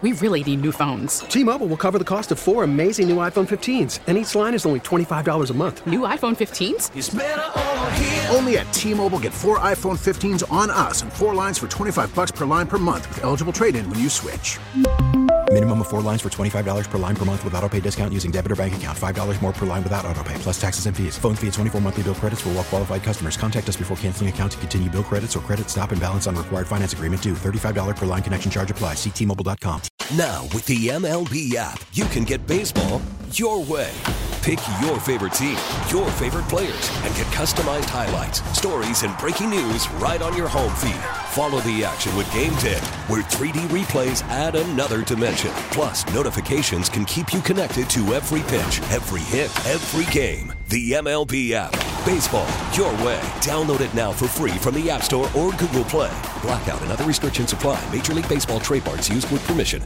We really need new phones. T-Mobile will cover the cost of 4 amazing new iPhone 15s, and each line is only $25 a month. New iPhone 15s? It's better over here. Only at T-Mobile, get 4 iPhone 15s on us and 4 lines for $25 per line per month with eligible trade-in when you switch. Minimum of 4 lines for $25 per line per month with autopay discount using debit or bank account. $5 more per line without autopay, plus taxes and fees. Phone fee at 24 monthly bill credits for well-qualified customers. Contact us before canceling account to continue bill credits or credit stop and balance on required finance agreement due. $35 per line connection charge applies. See T-Mobile.com. Now, with the MLB app, you can get baseball your way. Pick your favorite team, your favorite players, and get customized highlights, stories, and breaking news right on your home feed. Follow the action with Game Day, where 3D replays add another dimension. Plus, notifications can keep you connected to every pitch, every hit, every game. The MLB app. Baseball your way. Download it now for free from the App Store or Google Play. Blackout and other restrictions apply. Major League Baseball trademarks used with permission.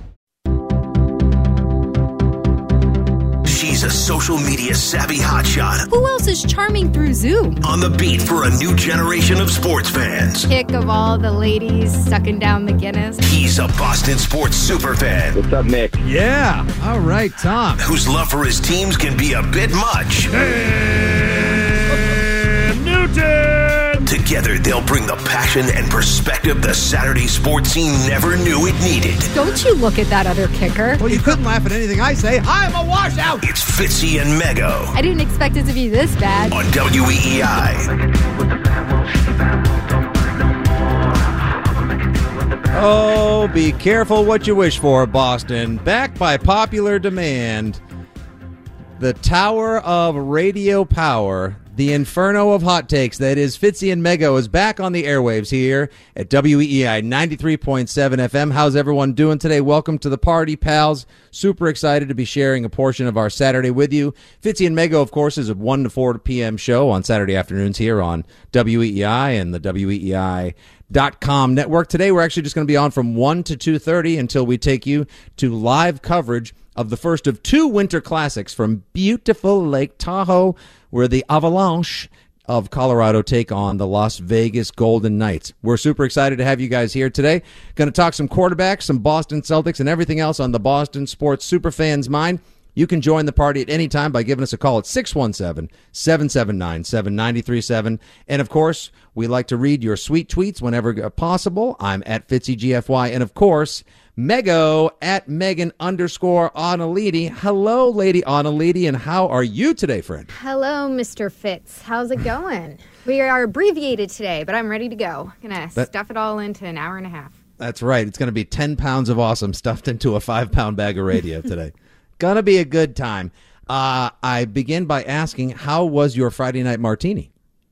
She's a social media savvy hotshot. Who else is charming through Zoom? On the beat for a new generation of sports fans. Pick of all the ladies sucking down the Guinness. He's a Boston sports superfan. What's up, Nick? Yeah. All right, Tom. Whose love for his teams can be a bit much. Newton! Together, they'll bring the passion and perspective the Saturday sports scene never knew it needed. Don't you look at that other kicker. Well, you couldn't laugh at anything I say. I'm a washout! It's Fitzy and Mego. I didn't expect it to be this bad. On WEEI. Oh, be careful what you wish for, Boston. Back by popular demand, the Tower of Radio Power, the Inferno of Hot Takes, that is Fitzy and Mego, is back on the airwaves here at WEEI 93.7 FM. How's everyone doing today? Welcome to the party, pals. Super excited to be sharing a portion of our Saturday with you. Fitzy and Mego, of course, is a 1 to 4 p.m. show on Saturday afternoons here on WEEI and the WEEI.com network. Today, we're actually just going to be on from 1 to 2:30 until we take you to live coverage of the first of 2 winter classics from beautiful Lake Tahoe, where the Avalanche of Colorado take on the Las Vegas Golden Knights. We're super excited to have you guys here today. Going to talk some quarterbacks, some Boston Celtics, and everything else on the Boston sports superfans' mind. You can join the party at any time by giving us a call at 617-779-7937. And, of course, we like to read your sweet tweets whenever possible. I'm at FitzyGFY. And, of course, Mego at Megan_Onalidi. Hello, Lady Onalidi, and how are you today, friend? Hello, Mr. Fitz. How's it going? We are abbreviated today, but I'm ready to go. Gonna stuff it all into an hour and a half. That's right. It's going to be 10 pounds of awesome stuffed into a 5-pound bag of radio today. Gonna be a good time. I begin by asking, how was your Friday night martini?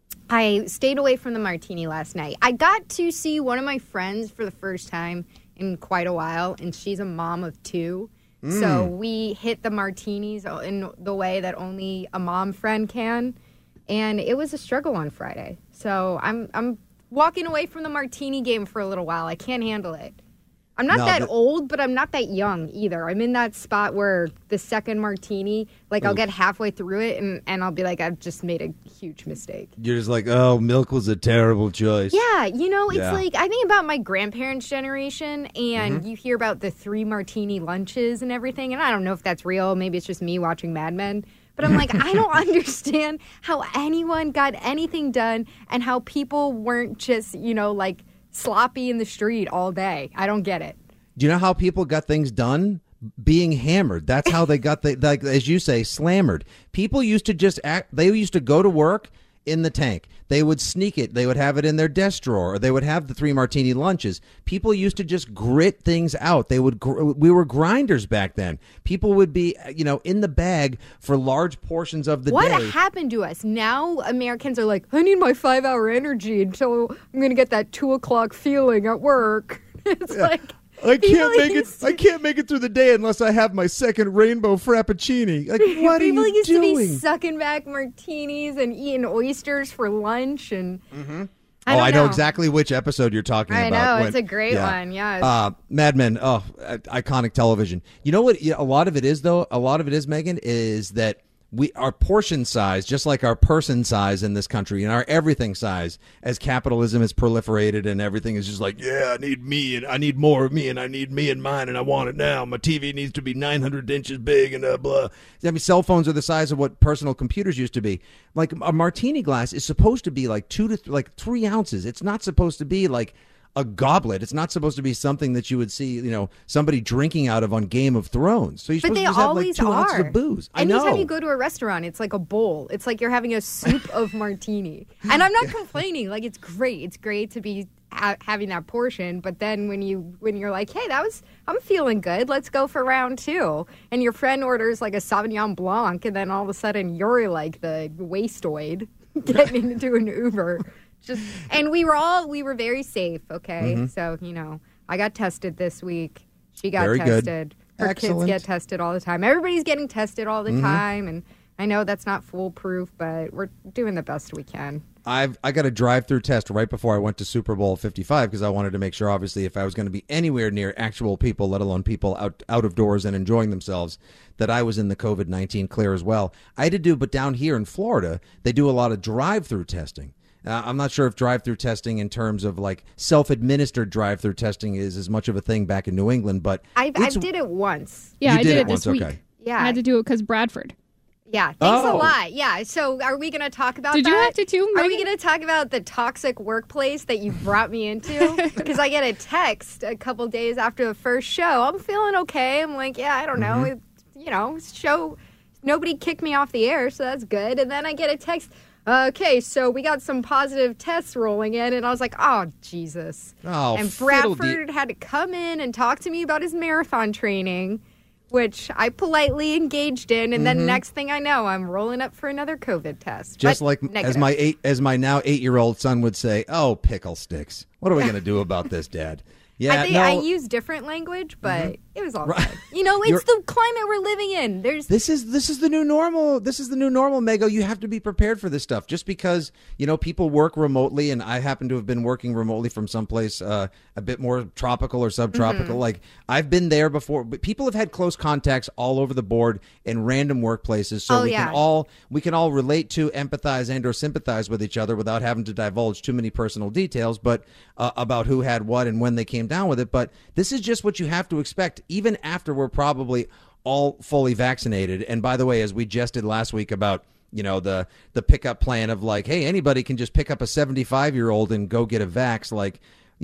I stayed away from the martini last night. I got to see one of my friends for the first time in quite a while, and she's a mom of 2. So we hit the martinis in the way that only a mom friend can, and it was a struggle on Friday. So I'm walking away from the martini game for a little while. I can't handle it. I'm not that old, but I'm not that young either. I'm in that spot where the second martini, I'll get halfway through it and I'll be like, I've just made a huge mistake. You're just like, oh, milk was a terrible choice. Yeah, it's like, I think about my grandparents' generation, and you hear about the 3 martini lunches and everything, and I don't know if that's real. Maybe it's just me watching Mad Men. But I'm like, I don't understand how anyone got anything done and how people weren't just, sloppy in the street all day. I don't get it. Do you know how people got things done? Being hammered. That's how they got as you say, slammered. People used to just they used to go to work in the tank. They would sneak it. They would have it in their desk drawer, or they would have the 3 martini lunches. People used to just grit things out. We were grinders back then. People would be, in the bag for large portions of the day. What happened to us? Now Americans are like, I need my 5-hour energy until I'm going to get that 2 o'clock feeling at work. It's like, I can't make it through the day unless I have my second rainbow frappuccini. Like, what are you doing? People used to be sucking back martinis and eating oysters for lunch, and I know exactly which episode you're talking about. I know, it's a great one. Yes. Mad Men. Oh, iconic television. You know what? A lot of it is, though. A lot of it is, Megan, is that our portion size, just like our person size in this country and our everything size, as capitalism has proliferated and everything is just like, yeah, I need me and I need more of me and I need me and mine and I want it now. My TV needs to be 900 inches big and blah. I mean, cell phones are the size of what personal computers used to be. Like a martini glass is supposed to be like 2 to 3 ounces. It's not supposed to be like a goblet. It's not supposed to be something that you would see, somebody drinking out of on Game of Thrones. So you're supposed to just have like 2 ounces of booze. Anytime you go to a restaurant, it's like a bowl. It's like you're having a soup of martini. And I'm not complaining. Like, it's great. It's great to be having that portion. But then when you're like, hey, I'm feeling good. Let's go for round 2. And your friend orders like a Sauvignon Blanc, and then all of a sudden you're like the wastoid getting into an Uber. And we were very safe, okay? Mm-hmm. So, I got tested this week. She got very tested. Good. Her Excellent. kids get tested all the time. Everybody's getting tested all the time, and I know that's not foolproof, but we're doing the best we can. I got a drive-through test right before I went to Super Bowl 55 because I wanted to make sure, obviously, if I was going to be anywhere near actual people, let alone people out of doors and enjoying themselves, that I was in the COVID-19 clear as well. I had to do, but down here in Florida, they do a lot of drive-through testing. I'm not sure if drive-through testing in terms of like self-administered drive-through testing is as much of a thing back in New England, but I did it once. Yeah, I did it once. this week. Okay. Yeah, I had to do it because Bradford. Yeah, thanks a lot. Yeah, so are we going to talk about Did that? you have to too, Are we Megan? going to talk about the toxic workplace that you brought me into? Because I get a text a couple days after the first show. I'm feeling okay. I'm like, yeah, I don't know. Show, nobody kicked me off the air, so that's good. And then I get a text, okay, so we got some positive tests rolling in. And I was like, oh, Jesus. Oh, and Bradford had to come in and talk to me about his marathon training, which I politely engaged in, and then next thing I know, I'm rolling up for another COVID test. Just but like negative. as my now 8-year-old son would say, "Oh, pickle sticks. What are we going to do about this, Dad?" Yeah, I think I use different language, but it was all Right. good. It's the climate we're living in. This is the new normal. This is the new normal, Mego. You have to be prepared for this stuff. Just because people work remotely, and I happen to have been working remotely from someplace a bit more tropical or subtropical. Like I've been there before, but people have had close contacts all over the board in random workplaces. So we can all relate to, empathize, and or sympathize with each other without having to divulge too many personal details, but about who had what and when they came down with it. But this is just what you have to expect, even after we're probably all fully vaccinated. And by the way, as we jested last week about the pickup plan of like, hey, anybody can just pick up a 75-year-old and go get a vax, like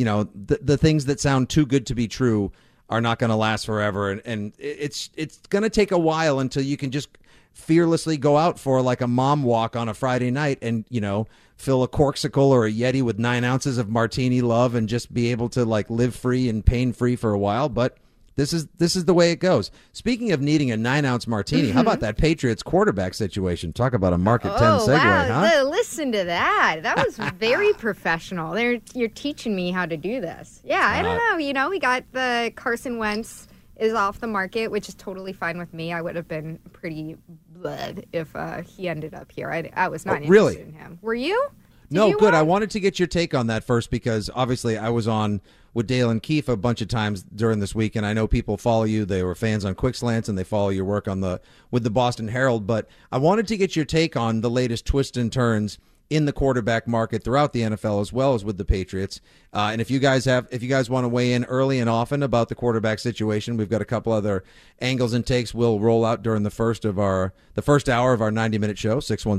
the things that sound too good to be true are not going to last forever, and it's going to take a while until you can just fearlessly go out for like a mom walk on a Friday night and fill a corksicle or a Yeti with 9 ounces of martini love and just be able to like live free and pain free for a while. But this is the way it goes. Speaking of needing a 9-ounce martini, how about that Patriots quarterback situation? Talk about a Market 10 segue, wow. huh? Listen to that. That was very professional. You're teaching me how to do this. Yeah, I don't know. We got the Carson Wentz is off the market, which is totally fine with me. I would have been pretty bled if he ended up here. I was not interested in him. Were you? No, good. I wanted to get your take on that first because obviously I was on with Dale and Keefe a bunch of times during this week, and I know people follow you. They were fans on Quick Slants, and they follow your work with the Boston Herald. But I wanted to get your take on the latest twists and turns in the quarterback market throughout the NFL as well as with the Patriots. And if you guys want to weigh in early and often about the quarterback situation, we've got a couple other angles and takes we'll roll out during the first hour of our 90-minute show,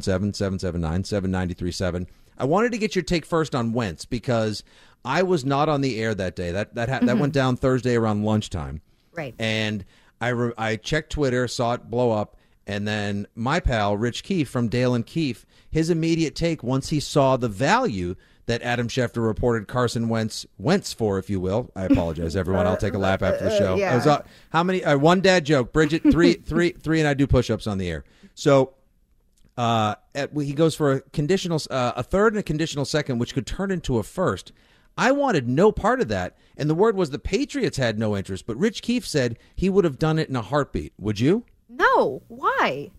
617-779-7937. I wanted to get your take first on Wentz because I was not on the air that day. That went down Thursday around lunchtime. Right. And I checked Twitter, saw it blow up, and then my pal Rich Keefe from Dale and Keefe, his immediate take once he saw the value that Adam Schefter reported Carson Wentz for, if you will. I apologize, everyone. I'll take a lap after the show. Yeah. It was, how many? One dad joke. Bridget, three, and I do push-ups on the air. So he goes for a third and a conditional second, which could turn into a first. I wanted no part of that, and the word was the Patriots had no interest. But Rich Keefe said he would have done it in a heartbeat. Would you? No. Why?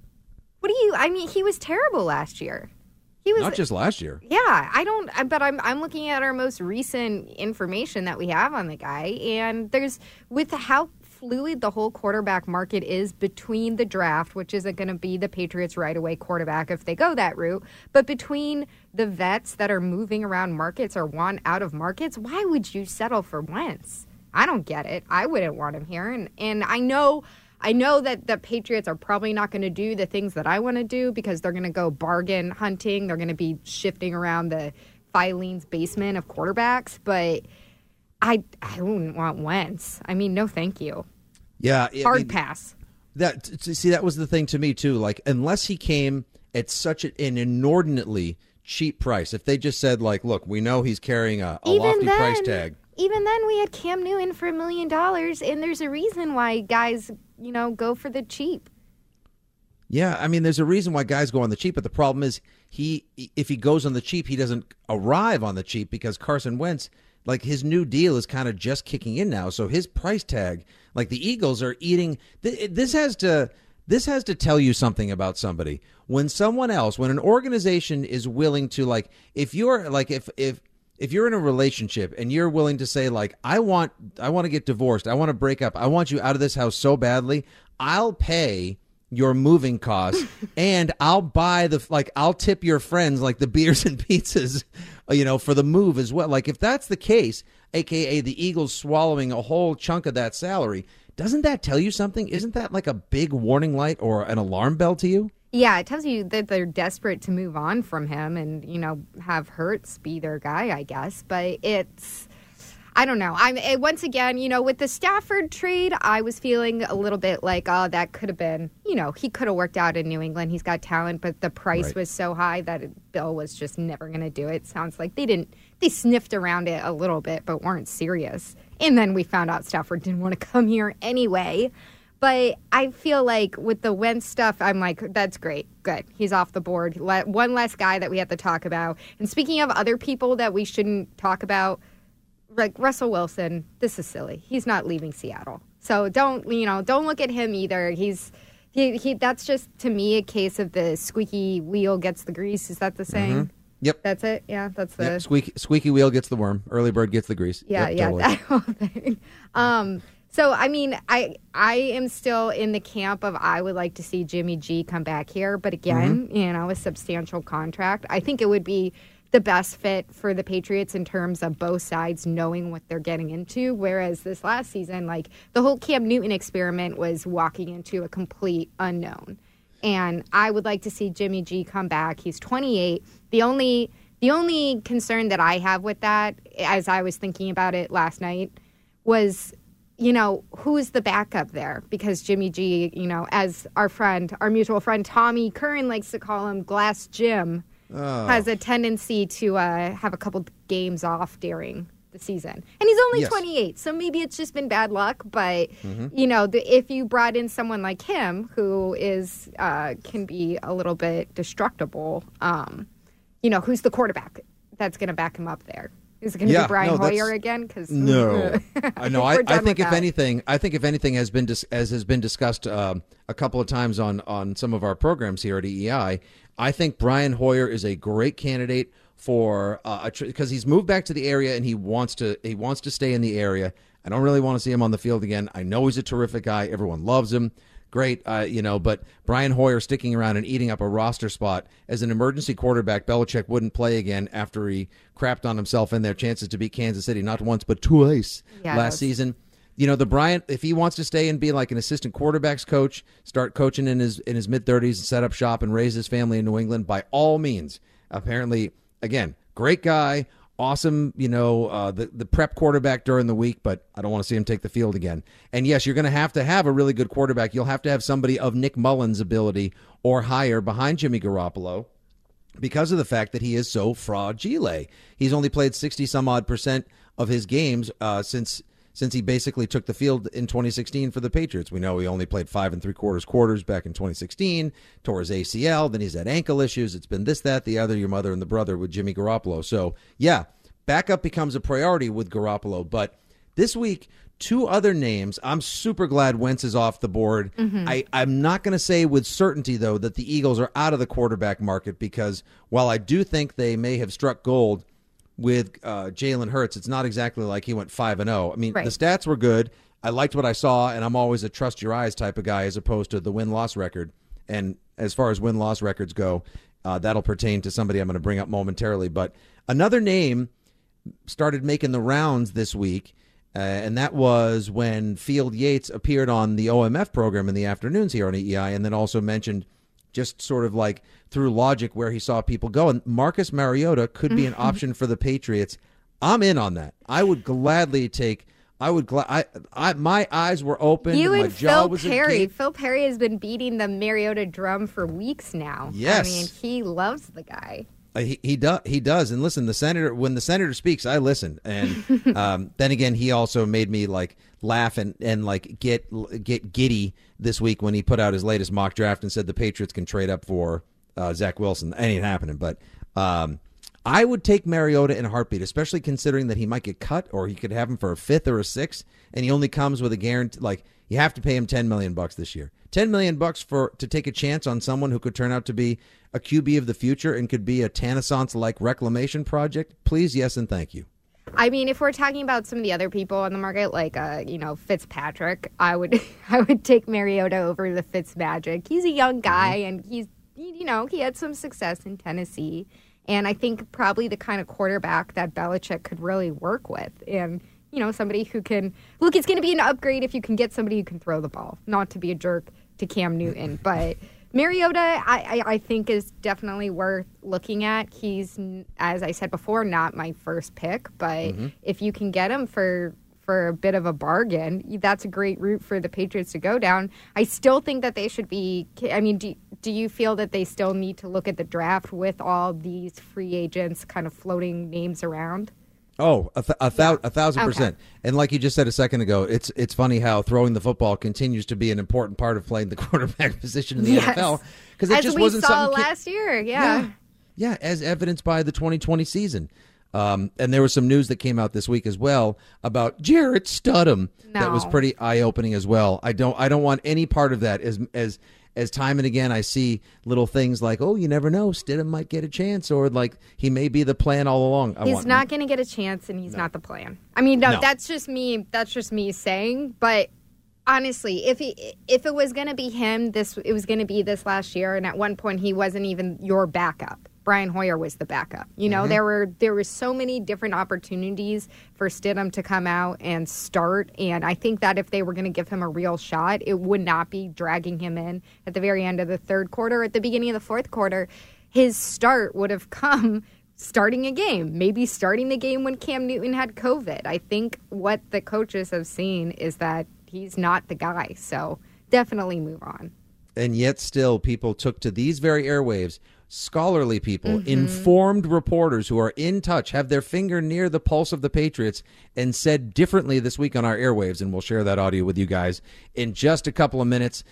He was terrible last year. He was not just last year. Yeah, but I'm looking at our most recent information that we have on the guy, and with how fluid the whole quarterback market is between the draft, which isn't going to be the Patriots right away quarterback if they go that route, but between the vets that are moving around markets or want out of markets, why would you settle for Wentz? I don't get it. I wouldn't want him here. And I know that the Patriots are probably not going to do the things that I want to do because they're going to go bargain hunting. They're going to be shifting around the Filene's basement of quarterbacks, but I wouldn't want Wentz. I mean, no thank you. Yeah. Hard pass. That was the thing to me, too. Like, unless he came at such an inordinately cheap price, if they just said, like, look, we know he's carrying a lofty price tag. Even then, we had Cam Newton for $1 million, and there's a reason why guys, go for the cheap. Yeah, I mean, there's a reason why guys go on the cheap, but the problem is if he goes on the cheap, he doesn't arrive on the cheap because Carson Wentz, like, his new deal is kind of just kicking in now. So his price tag, like, the Eagles are eating. This has to tell you something about somebody. When an organization is willing to, like, if you're in a relationship and you're willing to say, like, I want to get divorced, I want to break up, I want you out of this house so badly, I'll pay your moving costs and I'll buy I'll tip your friends, like, the beers and pizzas, for the move as well. Like, if that's the case, AKA the Eagles swallowing a whole chunk of that salary, doesn't that tell you something? Isn't that like a big warning light or an alarm bell to you? Yeah, it tells you that they're desperate to move on from him and, have Hurts be their guy, I guess. But I don't know. Once again, with the Stafford trade, I was feeling a little bit like, oh, that could have been, he could have worked out in New England. He's got talent, but the price was so high that Bill was just never going to do it. Sounds like they sniffed around it a little bit, but weren't serious. And then we found out Stafford didn't want to come here anyway. But I feel like with the Wentz stuff, I'm like, that's great. Good. He's off the board. One less guy that we have to talk about. And speaking of other people that we shouldn't talk about, like Russell Wilson, this is silly. He's not leaving Seattle. So don't look at him either. He that's just, to me, a case of the squeaky wheel gets the grease. Is that the saying? Mm-hmm. Yep. That's it? Yeah, that's the... Yep. Squeaky wheel gets the worm. Early bird gets the grease. Yeah, yep, totally. That whole thing. So, I mean, I am still in the camp of I would like to see Jimmy G come back here. But again, a substantial contract. I think it would be the best fit for the Patriots in terms of both sides knowing what they're getting into. Whereas this last season, like, the whole Cam Newton experiment was walking into a complete unknown. And I would like to see Jimmy G come back. He's 28. The only concern that I have with that, as I was thinking about it last night, was, who's the backup there? Because Jimmy G, as our mutual friend Tommy Curran likes to call him, Glass Jim, has a tendency to have a couple games off during the season. And he's only 28, so maybe it's just been bad luck. But, if you brought in someone like him who is can be a little bit destructible, who's the quarterback that's going to back him up there? Is it going to be Brian Hoyer again? No. I think if anything, has been discussed a couple of times on some of our programs here at EEI. I think Brian Hoyer is a great candidate for because he's moved back to the area and he wants to stay in the area. I don't really want to see him on the field again. I know he's a terrific guy. Everyone loves him. Great, but Brian Hoyer sticking around and eating up a roster spot as an emergency quarterback. Belichick wouldn't play again after he crapped on himself in their chances to beat Kansas City, not once but twice last season. The Brian, if he wants to stay and be like an assistant quarterbacks coach, start coaching in his mid-30s, set up shop and raise his family in New England, by all means. Apparently, again, great guy. Awesome, the prep quarterback during the week, but I don't want to see him take the field again. And yes, you're going to have a really good quarterback. You'll have to have somebody of Nick Mullins' ability or higher behind Jimmy Garoppolo because of the fact that he is so fragile. He's only played 60-some-odd% of his games since he basically took the field in 2016 for the Patriots. We know he only played 5 3/4 quarters back in 2016, tore his ACL, then he's had ankle issues. It's been this, that, the other, your mother and the brother with Jimmy Garoppolo. So, yeah, backup becomes a priority with Garoppolo. But this week, 2 other names. I'm super glad Wentz is off the board. I'm not going to say with certainty, though, that the Eagles are out of the quarterback market because while I do think they may have struck gold with Jalen Hurts, it's not exactly like he went 5-0. I mean, the stats were good. I liked what I saw, and I'm always a trust your eyes type of guy as opposed to the win-loss record. And as far as win-loss records go, that'll pertain to somebody I'm going to bring up momentarily. But another name started making the rounds this week, and that was when Field Yates appeared on the OMF program in the afternoons here on EEI, and then also mentioned just sort of like through logic where he saw people go. And Marcus Mariota could be an option for the Patriots. I'm in on that. I would gladly take. My eyes were open. You and and my jaw Phil was Perry. agape. Phil Perry has been beating the Mariota drum for weeks now. Yes. I mean, he loves the guy. He does. And listen, when the senator speaks, I listen. And then again, he also made me like laugh and like get giddy this week when he put out his latest mock draft and said the Patriots can trade up for Zach Wilson. That ain't happening. But I would take Mariota in a heartbeat, especially considering that he might get cut or he could have him for a 5th or a 6th, and he only comes with a guarantee. Like, you have to pay him $10 million this year. $10 million to take a chance on someone who could turn out to be a QB of the future and could be a Renaissance-like reclamation project. Please, yes, and thank you. I mean, if we're talking about some of the other people on the market, like Fitzpatrick, I would take Mariota over the Fitzmagic. He's a young guy, and he had some success in Tennessee. And I think probably the kind of quarterback that Belichick could really work with. And, somebody who can... Look, it's going to be an upgrade if you can get somebody who can throw the ball. Not to be a jerk to Cam Newton. But Mariota, I think, is definitely worth looking at. He's, as I said before, not my first pick. But if you can get him for a bit of a bargain, that's a great route for the Patriots to go down. I still think that they should be... I mean, do you feel that they still need to look at the draft with all these free agents kind of floating names around? Oh, a 1,000%. Okay. And like you just said a second ago, it's funny how throwing the football continues to be an important part of playing the quarterback position in the NFL. Because it just wasn't something last year, yeah. Yeah, as evidenced by the 2020 season. And there was some news that came out this week as well about Jarrett Stidham that was pretty eye-opening as well. I don't want any part of that as time and again I see little things like, oh, you never know, Stidham might get a chance, or like he may be the plan all along. He's not going to get a chance, and he's not the plan. I mean, no, that's just me. That's just me saying. But honestly, if it was going to be him, it was going to be this last year, and at one point he wasn't even your backup. Brian Hoyer was the backup. There were so many different opportunities for Stidham to come out and start, and I think that if they were going to give him a real shot, it would not be dragging him in at the very end of the third quarter, at the beginning of the fourth quarter. His start would have come starting a game, maybe starting the game when Cam Newton had COVID. I think what the coaches have seen is that he's not the guy, so definitely move on. And yet still people took to these very airwaves, scholarly people, informed reporters who are in touch, have their finger near the pulse of the Patriots, and said differently this week on our airwaves, and we'll share that audio with you guys in just a couple of minutes.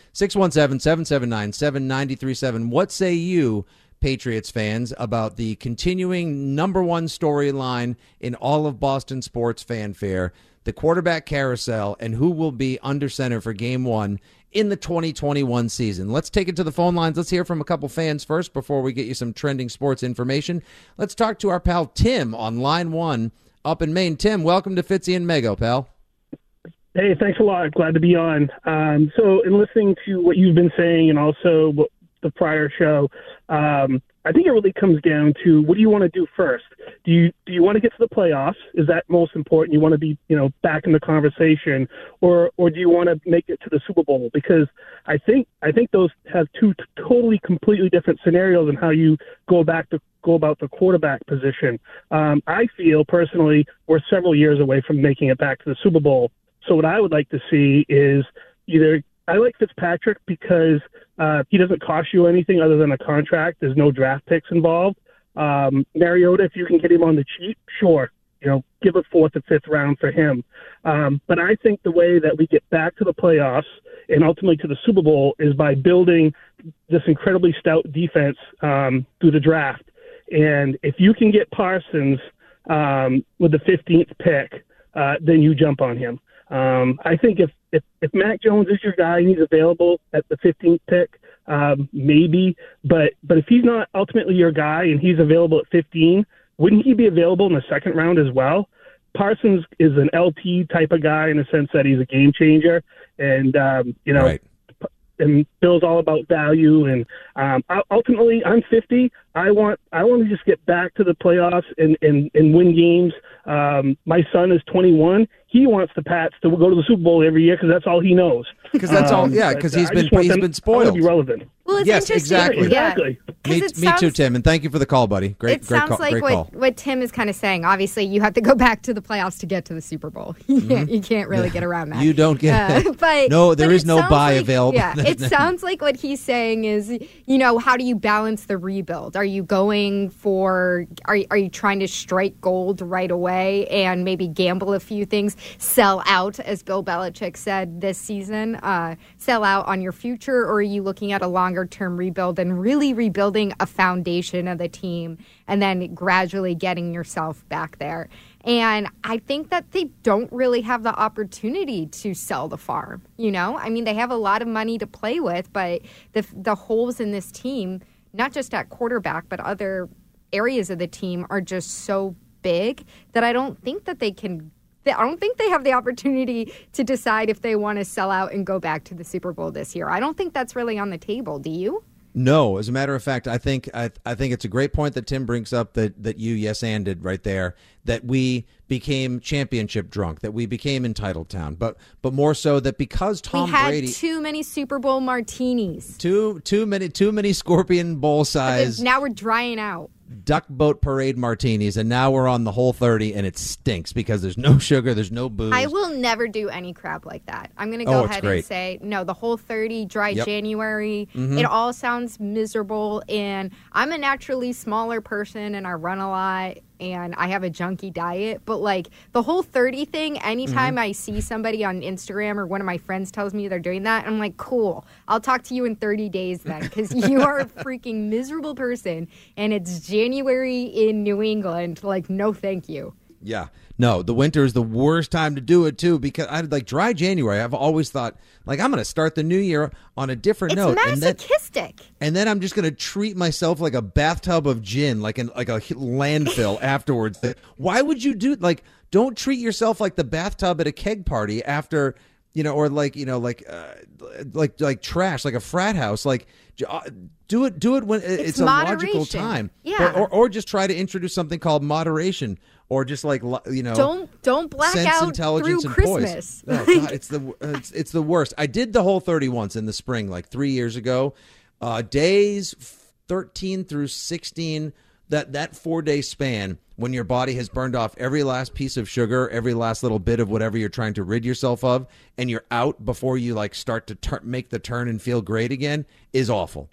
617-779-7937. What say you, Patriots fans, about the continuing number one storyline in all of Boston sports fanfare, the quarterback carousel, and who will be under center for Game 1 in the 2021 season? Let's take it to the phone lines. Let's hear from a couple fans first before we get you some trending sports information. Let's talk to our pal Tim on line 1 up in Maine. Tim, welcome to Fitzy and Mego, pal. Hey, thanks a lot. Glad to be on. So in listening to what you've been saying and also the prior show, I think it really comes down to, what do you want to do first? Do you want to get to the playoffs? Is that most important? You want to be, back in the conversation, or do you want to make it to the Super Bowl? Because I think those have two totally, completely different scenarios in how you go about the quarterback position. I feel personally we're several years away from making it back to the Super Bowl. So what I would like to see is I like Fitzpatrick because he doesn't cost you anything other than a contract. There's no draft picks involved. Mariota, if you can get him on the cheap, sure, give a 4th or 5th round for him. But I think the way that we get back to the playoffs and ultimately to the Super Bowl is by building this incredibly stout defense through the draft. And if you can get Parsons with the 15th pick, then you jump on him. I think if Mac Jones is your guy and he's available at the 15th pick, maybe. But if he's not ultimately your guy and he's available at 15, wouldn't he be available in the second round as well? Parsons is an LT type of guy in the sense that he's a game changer, and Right. And Bill's all about value. And ultimately, I'm 50. I want to just get back to the playoffs and win games. My son is 21. He wants the Pats to go to the Super Bowl every year because that's all he knows. Because that's all. Yeah, because he's been spoiled. To be relevant. Well, it's Yes, interesting. exactly. Exactly. Me too, Tim, and thank you for the call, buddy. Great Sounds call. like Great call. what Tim is kind of saying. Obviously, you have to go back to the playoffs to get to the Super Bowl. You can't really get around that. You don't get it. But no, there but is it no sounds buy like, available. Yeah, it sounds like what he's saying is, how do you balance the rebuild? Are you going for? Are you trying to strike gold right away and maybe gamble a few things, sell out, as Bill Belichick said this season, sell out on your future, or are you looking at a longer term rebuild and really rebuilding a foundation of the team and then gradually getting yourself back there? And I think that they don't really have the opportunity to sell the farm. I mean, they have a lot of money to play with, but the holes in this team, not just at quarterback, but other areas of the team are just so big that I don't think that they can. I don't think they have the opportunity to decide if they want to sell out and go back to the Super Bowl this year. I don't think that's really on the table. Do you? No, as a matter of fact, I think it's a great point that Tim brings up that you yes-anded right there, that we became championship drunk, that we became entitled town, but more so that because Tom Brady too many Super Bowl martinis, too many Scorpion Bowl size. Now we're drying out. Duck Boat Parade martinis, and now we're on the Whole 30, and it stinks because there's no sugar, there's no booze. I will never do any crap like that. I'm going to go ahead great. and say, no, the Whole 30, dry January, Mm-hmm. it all sounds miserable, and I'm a naturally smaller person, and I run a lot, and I have a junky diet, but like the Whole 30 thing, anytime I see somebody on Instagram or one of my friends tells me they're doing that, I'm like, cool, I'll talk to you in 30 days then, because you are a freaking miserable person, and it's January in New England. Like, no thank you. Yeah. No, the winter is the worst time to do it, too, because I like dry January. I've always thought, like, I'm going to start the new year on a different note. It's masochistic. And then I'm just going to treat myself like a bathtub of gin, like a landfill afterwards. Why would you do, like, don't treat yourself like the bathtub at a keg party after, or like trash, like a frat house. Like, do it when it's a logical time. Yeah. Or just try to introduce something called moderation. Or just like don't black sense, out intelligence, through and Christmas. Poise. Oh, God, it's the worst. I did the Whole 30 once in the spring, like 3 years ago. Days 13 through 16, that 4-day span when your body has burned off every last piece of sugar, every last little bit of whatever you're trying to rid yourself of, and you're out before you like start to make the turn and feel great again, is awful.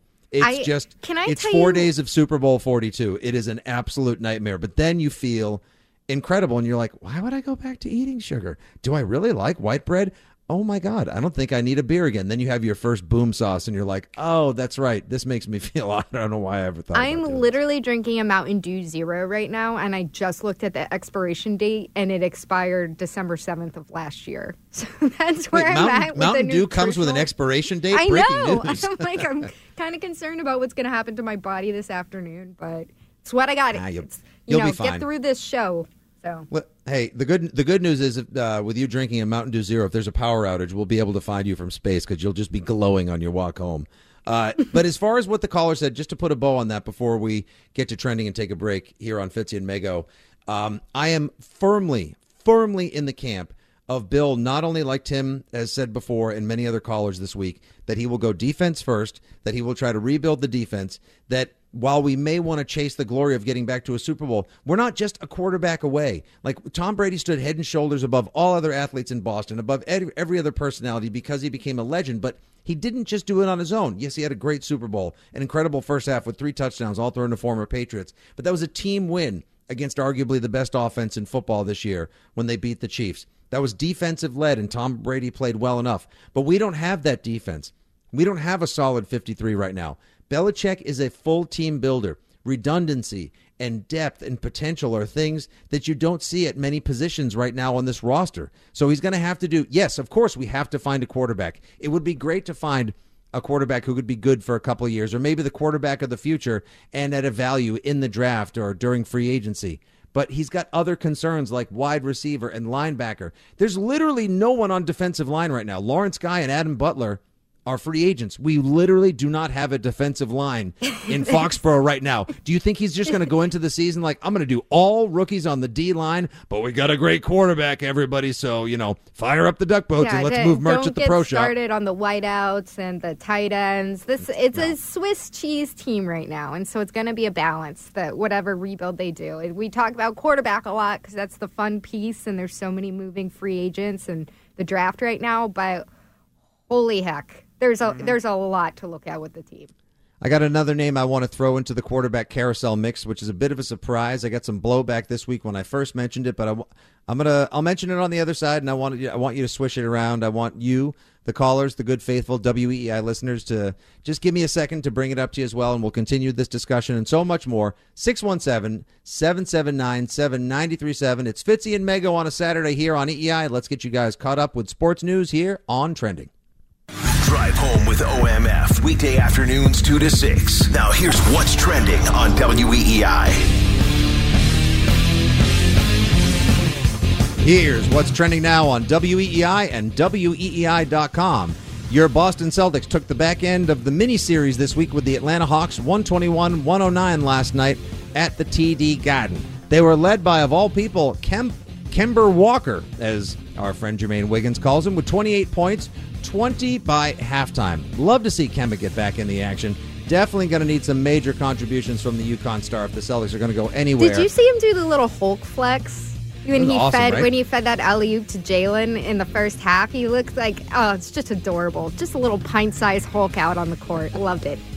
It's 4 days of Super Bowl 42. It is an absolute nightmare. But then you feel incredible, and you're like, why would I go back to eating sugar? Do I really like white bread? Oh my God, I don't think I need a beer again. Then you have your first boom sauce, and you're like, oh, that's right. This makes me feel, I don't know why I ever thought I'm literally drinking a Mountain Dew Zero right now, and I just looked at the expiration date, and it expired December 7th of last year. So that's where I'm at with Mountain the Dew comes with an expiration date? I Breaking know. news. I'm kind of concerned about what's going to happen to my body this afternoon, but it's what I got. You'll be fine. Get through this show. So. Well, hey, the good news is with you drinking a Mountain Dew Zero, if there's a power outage, we'll be able to find you from space because you'll just be glowing on your walk home. But as far as what the caller said, just to put a bow on that before we get to trending and take a break here on Fitzy and Mego, I am firmly in the camp of Bill, not only like Tim has said before and many other callers this week, that he will go defense first, that he will try to rebuild the defense, that while we may want to chase the glory of getting back to a Super Bowl, we're not just a quarterback away. Like Tom Brady stood head and shoulders above all other athletes in Boston, above every other personality because he became a legend, but he didn't just do it on his own. Yes, he had a great Super Bowl, an incredible first half with 3 touchdowns, all thrown to former Patriots, but that was a team win against arguably the best offense in football this year when they beat the Chiefs. That was defensive-led, and Tom Brady played well enough. But we don't have that defense. We don't have a solid 53 right now. Belichick is a full team builder. Redundancy and depth and potential are things that you don't see at many positions right now on this roster. So he's going to have to do, yes, of course, we have to find a quarterback. It would be great to find a quarterback who could be good for a couple of years, or maybe the quarterback of the future and at a value in the draft or during free agency. but he's got other concerns like wide receiver and linebacker. There's literally no one on defensive line right now. Lawrence Guy and Adam Butler are free agents. We literally do not have a defensive line in Foxborough right now. Do you think he's just going to go into the season like, I'm going to do all rookies on the D-line, but we got a great quarterback, everybody, so, fire up the duck boats and let's move merch at the pro shop. Don't get started on the wideouts and the tight ends. It's a Swiss cheese team right now, and so it's going to be a balance, that whatever rebuild they do. We talk about quarterback a lot because that's the fun piece, and there's so many moving free agents and the draft right now, but holy heck. There's a lot to look at with the team. I got another name I want to throw into the quarterback carousel mix, which is a bit of a surprise. I got some blowback this week when I first mentioned it, but I'll mention it on the other side, and I want you to swish it around. I want you, the callers, the good faithful WEEI listeners, to just give me a second to bring it up to you as well, and we'll continue this discussion and so much more. 617-779-7937. It's Fitzy and Mego on a Saturday here on EEI. Let's get you guys caught up with sports news here on Trending. Drive home with OMF, weekday afternoons 2 to 6. Now here's what's trending on WEEI. Here's what's trending now on WEEI and WEEI.com. Your Boston Celtics took the back end of the mini-series this week with the Atlanta Hawks 121-109 last night at the TD Garden. They were led by, of all people, Kemba Walker, as our friend Jermaine Wiggins calls him, with 28 points, 20 by halftime. Love to see Kemba get back in the action. Definitely going to need some major contributions from the UConn star if the Celtics are going to go anywhere. Did you see him do the little Hulk flex when he fed that alley-oop to Jalen in the first half? He looked like, it's just adorable. Just a little pint-sized Hulk out on the court. Loved it.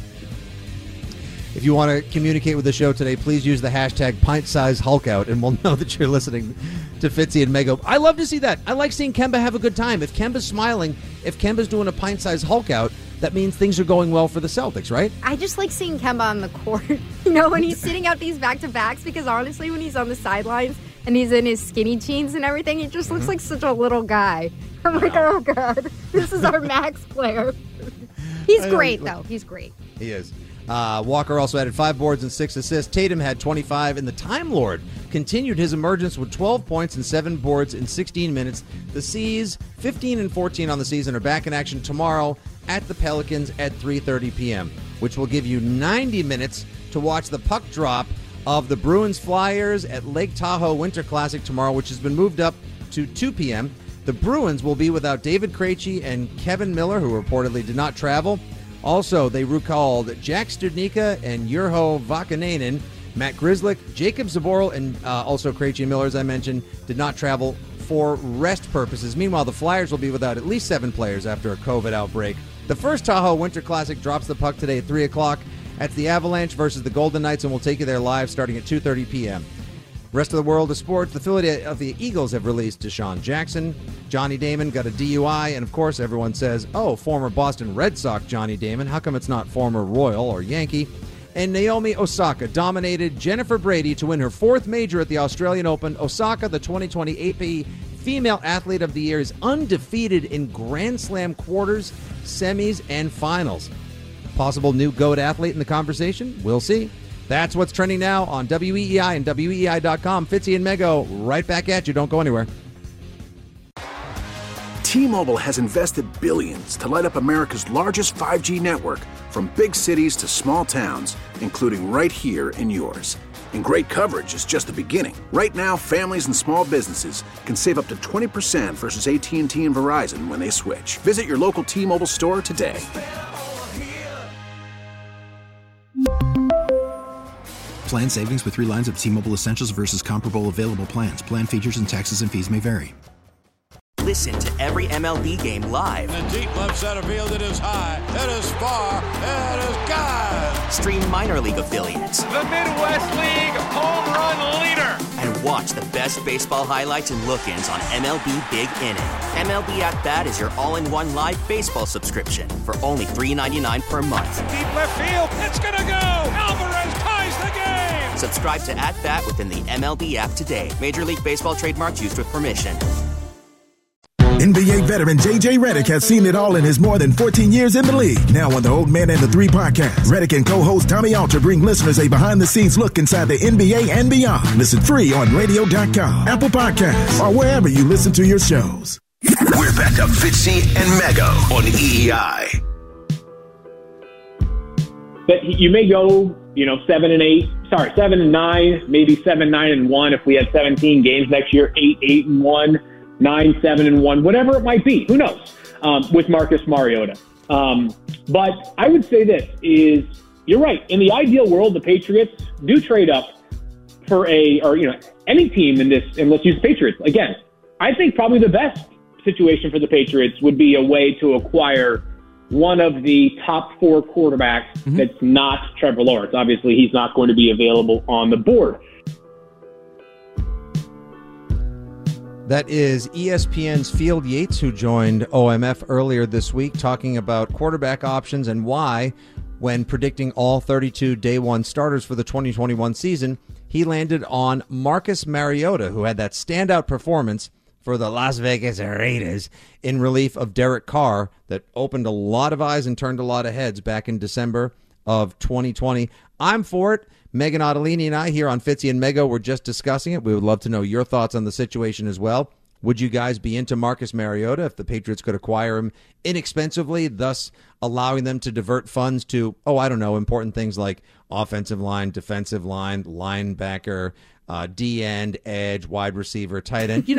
If you want to communicate with the show today, please use the hashtag #PintSizeHulkout, and we'll know that you're listening to Fitzy and Mego. I love to see that. I like seeing Kemba have a good time. If Kemba's smiling, if Kemba's doing a pint-sized Hulk out, that means things are going well for the Celtics, right? I just like seeing Kemba on the court, when he's sitting out these back-to-backs, because honestly, when he's on the sidelines and he's in his skinny jeans and everything, he just looks like such a little guy. I'm like, oh, God, this is our max player. He's great, though. He's great. He is. Walker also added 5 boards and 6 assists. Tatum had 25, and the Time Lord continued his emergence with 12 points and 7 boards in 16 minutes. The C's, 15 and 14 on the season, are back in action tomorrow at the Pelicans at 3:30 p.m., which will give you 90 minutes to watch the puck drop of the Bruins Flyers at Lake Tahoe Winter Classic tomorrow, which has been moved up to 2 p.m. The Bruins will be without David Krejci and Kevin Miller, who reportedly did not travel. Also, they recalled Jack Studnicka and Urho Vakanainen. Matt Grzelcyk, Jacob Zaboral, and also Krejci and Miller, as I mentioned, did not travel for rest purposes. Meanwhile, the Flyers will be without at least 7 players after a COVID outbreak. The first Tahoe Winter Classic drops the puck today at 3 o'clock. That's the Avalanche versus the Golden Knights, and we'll take you there live starting at 2:30 p.m. Rest of the world of sports, the Philadelphia Eagles have released Deshaun Jackson. Johnny Damon got a DUI, and of course everyone says, oh, former Boston Red Sox Johnny Damon. How come it's not former Royal or Yankee? And Naomi Osaka dominated Jennifer Brady to win her 4th major at the Australian Open. Osaka, the 2020 AP Female Athlete of the Year, is undefeated in Grand Slam quarters, semis, and finals. Possible new GOAT athlete in the conversation? We'll see. That's what's trending now on WEEI and WEEI.com. Fitzy and Mego, right back at you. Don't go anywhere. T-Mobile has invested billions to light up America's largest 5G network, from big cities to small towns, including right here in yours. And great coverage is just the beginning. Right now, families and small businesses can save up to 20% versus AT&T and Verizon when they switch. Visit your local T-Mobile store today. Plan savings with 3 lines of T-Mobile Essentials versus comparable available plans. Plan features and taxes and fees may vary. Listen to every MLB game live. In the deep left center field, it is high, it is far, it is gone. Stream minor league affiliates. The Midwest League home run leader. And watch the best baseball highlights and look-ins on MLB Big Inning. MLB At Bat is your all-in-one live baseball subscription for only $3.99 per month. Deep left field, it's gonna go. Alvarez ties the game. Subscribe to At Bat within the MLB app today. Major League Baseball trademarks used with permission. NBA veteran J.J. Redick has seen it all in his more than 14 years in the league. Now on the Old Man and the Three podcast, Redick and co-host Tommy Alter bring listeners a behind-the-scenes look inside the NBA and beyond. Listen free on radio.com, Apple Podcasts, or wherever you listen to your shows. We're back to Fitzy and Mego on EEI. But you may go, 7-9, maybe 7-9-1 if we had 17 games next year, 8-8-1. 9-7-1, whatever it might be. Who knows? With Marcus Mariota. But I would say this is, you're right. In the ideal world, the Patriots do trade up for any team in this, and let's use the Patriots. Again, I think probably the best situation for the Patriots would be a way to acquire one of the top 4 quarterbacks that's not Trevor Lawrence. Obviously, he's not going to be available on the board. That is ESPN's Field Yates, who joined OMF earlier this week, talking about quarterback options and why, when predicting all 32 Day 1 starters for the 2021 season, he landed on Marcus Mariota, who had that standout performance for the Las Vegas Raiders in relief of Derek Carr that opened a lot of eyes and turned a lot of heads back in December of 2020. I'm for it. Megan Ottolini and I here on Fitzy and Mego were just discussing it. We would love to know your thoughts on the situation as well. Would you guys be into Marcus Mariota if the Patriots could acquire him inexpensively, thus allowing them to divert funds to, important things like offensive line, defensive line, linebacker, D-end, edge, wide receiver, tight end,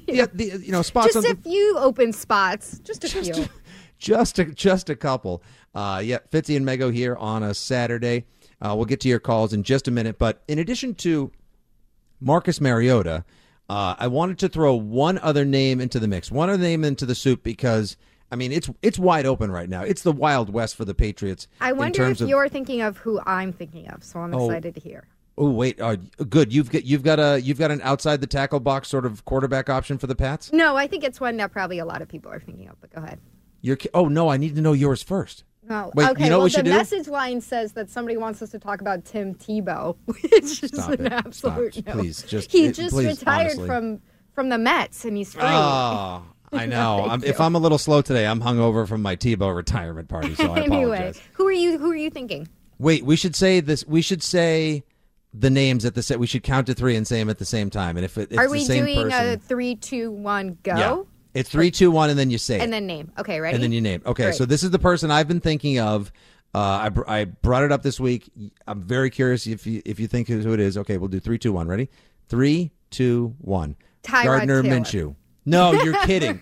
spots. Just a few open spots, just a few. Just a couple. Fitzy and Mego here on a Saturday. We'll get to your calls in just a minute. But in addition to Marcus Mariota, I wanted to throw one other name into the mix, one other name into the soup, because, it's wide open right now. It's the Wild West for the Patriots. I wonder if you're thinking of who I'm thinking of, so I'm excited to hear. Oh, wait. Good. You've got an outside the tackle box sort of quarterback option for the Pats? No, I think it's one that probably a lot of people are thinking of, but go ahead. I need to know yours first. Oh, wait, okay, the message line says that somebody wants us to talk about Tim Tebow, which is an absolute no. Please, he just retired from the Mets, and he's free. Oh, I know. If I'm a little slow today, I'm hungover from my Tebow retirement party, so I apologize. Who are you thinking? Wait, we should say this. We should say the names at the set. We should count to 3 and say them at the same time. And if it's are the same person, we doing a 3, 2, 1, go? Yeah. It's 3, 2, 1, and then you say it. And then name. Okay, ready? And then you name. Okay, Great. So this is the person I've been thinking of. I brought it up this week. I'm very curious if you think who it is. Okay, we'll do 3, 2, 1. Ready? 3, 2, 1. Gardner Minshew. No, you're kidding.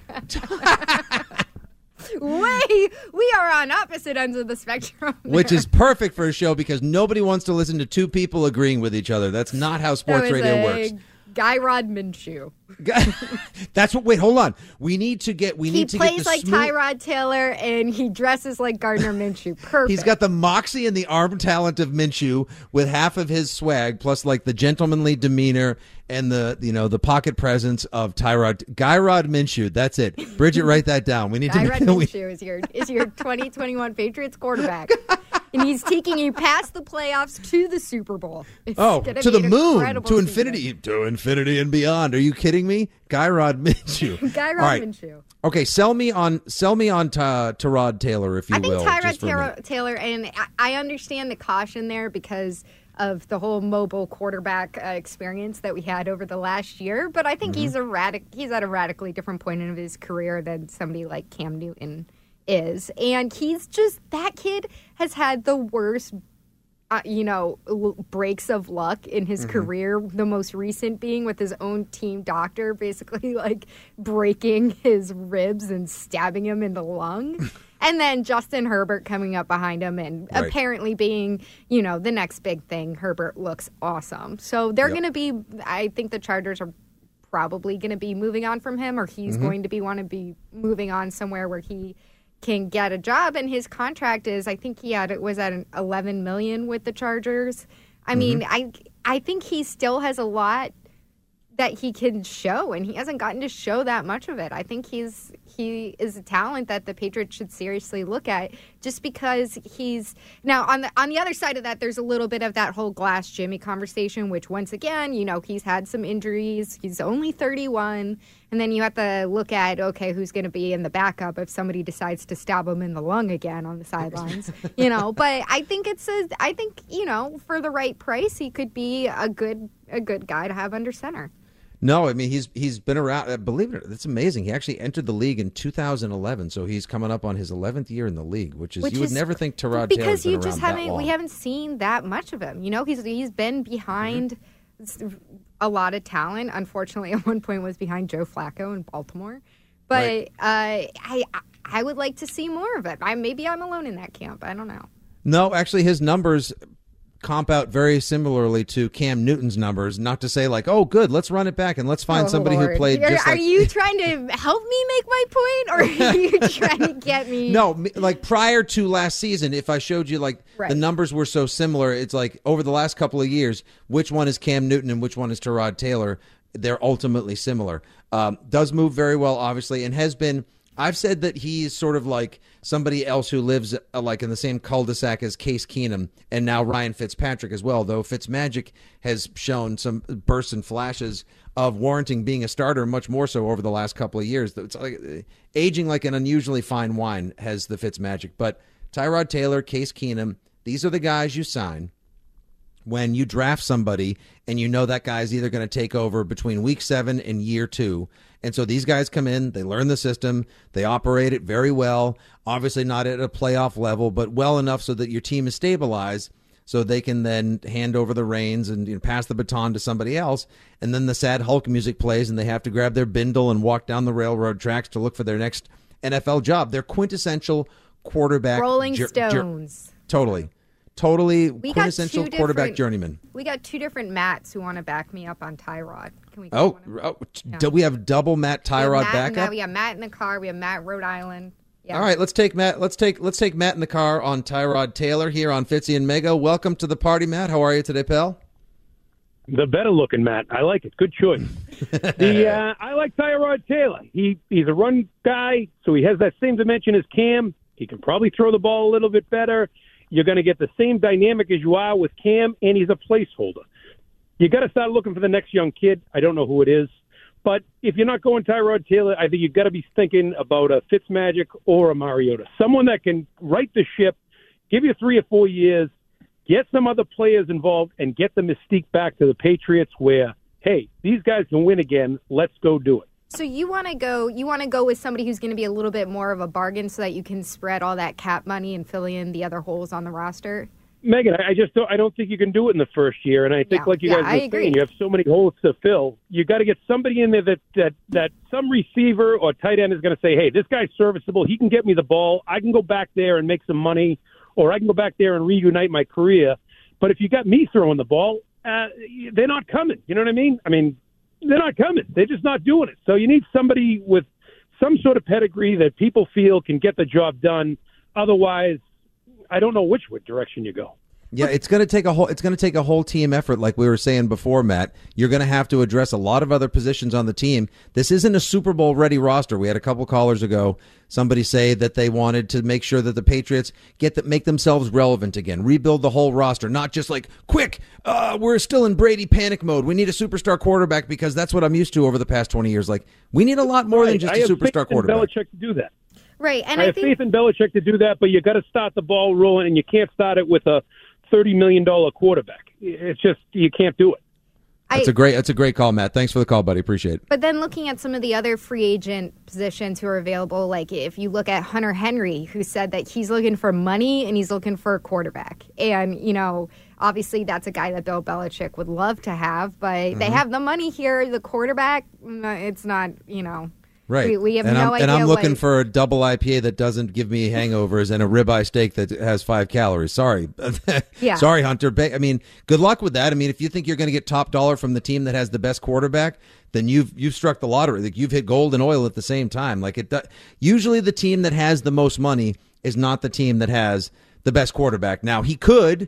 Wait, we are on opposite ends of the spectrum. Which is perfect for a show because nobody wants to listen to two people agreeing with each other. That's not how sports radio works. Guy-Rod Minshew. That's what. Wait, hold on. We need to get. He plays like Tyrod Taylor, and he dresses like Gardner Minshew. Perfect. He's got the moxie and the arm talent of Minshew, with half of his swag, plus like the gentlemanly demeanor and the pocket presence of Tyrod. Guy-Rod Minshew. That's it. Bridget, write that down. We need Guy-Rod Minshew is your 2021 Patriots quarterback. And he's taking you past the playoffs to the Super Bowl. It's to the moon, to infinity and beyond. Are you kidding me? Guy-Rod Minshew. Guy-Rod Minshew. Okay, sell me on Tyrod Taylor, if you will. I think Tyrod Taylor, and I understand the caution there because of the whole mobile quarterback experience that we had over the last year. But I think he's at a radically different point in his career than somebody like Cam Newton is. And he's just, that kid has had the worst breaks of luck in his career, the most recent being with his own team doctor basically like breaking his ribs and stabbing him in the lung. And then Justin Herbert coming up behind him and apparently being, the next big thing. Herbert looks awesome. So they're going to be, I think the Chargers are probably going to be moving on from him, or he's going to want to be moving on somewhere where he can get a job. And his contract is, I think was at an $11 million with the Chargers. I mean, I think he still has a lot that he can show, and he hasn't gotten to show that much of it. I think he's he is a talent that the Patriots should seriously look at, just because he's now on the other side of that. There's a little bit of that whole Glass Jimmy conversation, which once again, he's had some injuries. He's only 31, and then you have to look at, okay, who's going to be in the backup if somebody decides to stab him in the lung again on the sidelines, But I think for the right price, he could be a good guy to have under center. No, I mean, he's been around. Believe it, it's amazing. He actually entered the league in 2011, so he's coming up on his 11th year in the league, which you would never think Tyrod Taylor's been around that long. We haven't seen that much of him. He's been behind a lot of talent. Unfortunately, at one point was behind Joe Flacco in Baltimore. But right. I would like to see more of it. Maybe I'm alone in that camp. I don't know. No, actually, his numbers comp out very similarly to Cam Newton's numbers. Not to say like, oh, good, let's run it back and let's find somebody who played just like... Are you trying to help me make my point, or are you trying to get me... No, like prior to last season, if I showed you like the numbers were so similar, it's like over the last couple of years, which one is Cam Newton and which one is Tyrod Taylor? They're ultimately similar. Does move very well, obviously, and has been... I've said that he's sort of like somebody else who lives like in the same cul-de-sac as Case Keenum and now Ryan Fitzpatrick as well, though Fitzmagic has shown some bursts and flashes of warranting being a starter much more so over the last couple of years. It's like aging like an unusually fine wine has the Fitzmagic. But Tyrod Taylor, Case Keenum, these are the guys you sign when you draft somebody and you know that guy's either going to take over between week 7 and year 2. And so these guys come in, they learn the system, they operate it very well, obviously not at a playoff level, but well enough so that your team is stabilized so they can then hand over the reins and pass the baton to somebody else. And then the sad Hulk music plays and they have to grab their bindle and walk down the railroad tracks to look for their next NFL job. They're quintessential quarterback. Rolling Stones. Totally quintessential quarterback journeyman. We got 2 different Matts who want to back me up on Tyrod. Can we? Do we have double Matt Tyrod backup? We have Matt in the car. We have Matt Rhode Island. Yeah. All right, let's take Matt. Let's take Matt in the car on Tyrod Taylor here on Fitzy and Mega. Welcome to the party, Matt. How are you today, pal? The better looking Matt. I like it. Good choice. I like Tyrod Taylor. He's a run guy, so he has that same dimension as Cam. He can probably throw the ball a little bit better. You're going to get the same dynamic as you are with Cam, and he's a placeholder. You got to start looking for the next young kid. I don't know who it is. But if you're not going Tyrod Taylor, I think you've got to be thinking about a Fitzmagic or a Mariota. Someone that can right the ship, give you 3 or 4 years, get some other players involved, and get the mystique back to the Patriots where, hey, these guys can win again. Let's go do it. So you want to go with somebody who's going to be a little bit more of a bargain so that you can spread all that cap money and fill in the other holes on the roster? Megan, I don't think you can do it in the first year, and I think like you guys were saying, you have so many holes to fill. You got to get somebody in there that some receiver or tight end is going to say, hey, this guy's serviceable. He can get me the ball. I can go back there and make some money, or I can go back there and reunite my career. But if you got me throwing the ball, they're not coming. You know what I mean? They're not coming. They're just not doing it. So you need somebody with some sort of pedigree that people feel can get the job done. Otherwise, I don't know which direction you go. Yeah, it's going to take a whole team effort, like we were saying before, Matt. You're going to have to address a lot of other positions on the team. This isn't a Super Bowl ready roster. We had a couple callers ago somebody say that they wanted to make sure that the Patriots make themselves relevant again, rebuild the whole roster, not just like quick. We're still in Brady panic mode. We need a superstar quarterback because that's what I'm used to over the past 20 years. Like we need a lot more than just a superstar quarterback. I have Belichick to do that. Right, and I have faith in Belichick to do that, but you got to start the ball rolling, and you can't start it with a $30 million quarterback. It's just you can't do it. That's a great call, Matt. Thanks for the call, buddy. Appreciate it. But then looking at some of the other free agent positions who are available, like if you look at Hunter Henry, who said that he's looking for money and he's looking for a quarterback, and obviously that's a guy that Bill Belichick would love to have, but they have the money here. The quarterback, it's not. Right. We have no idea. And I'm looking for a double IPA that doesn't give me hangovers and a ribeye steak that has 5 calories. Sorry. Yeah. Sorry, Hunter. Good luck with that. If you think you're going to get top dollar from the team that has the best quarterback, then you've struck the lottery. Like you've hit gold and oil at the same time. Usually the team that has the most money is not the team that has the best quarterback. Now, he could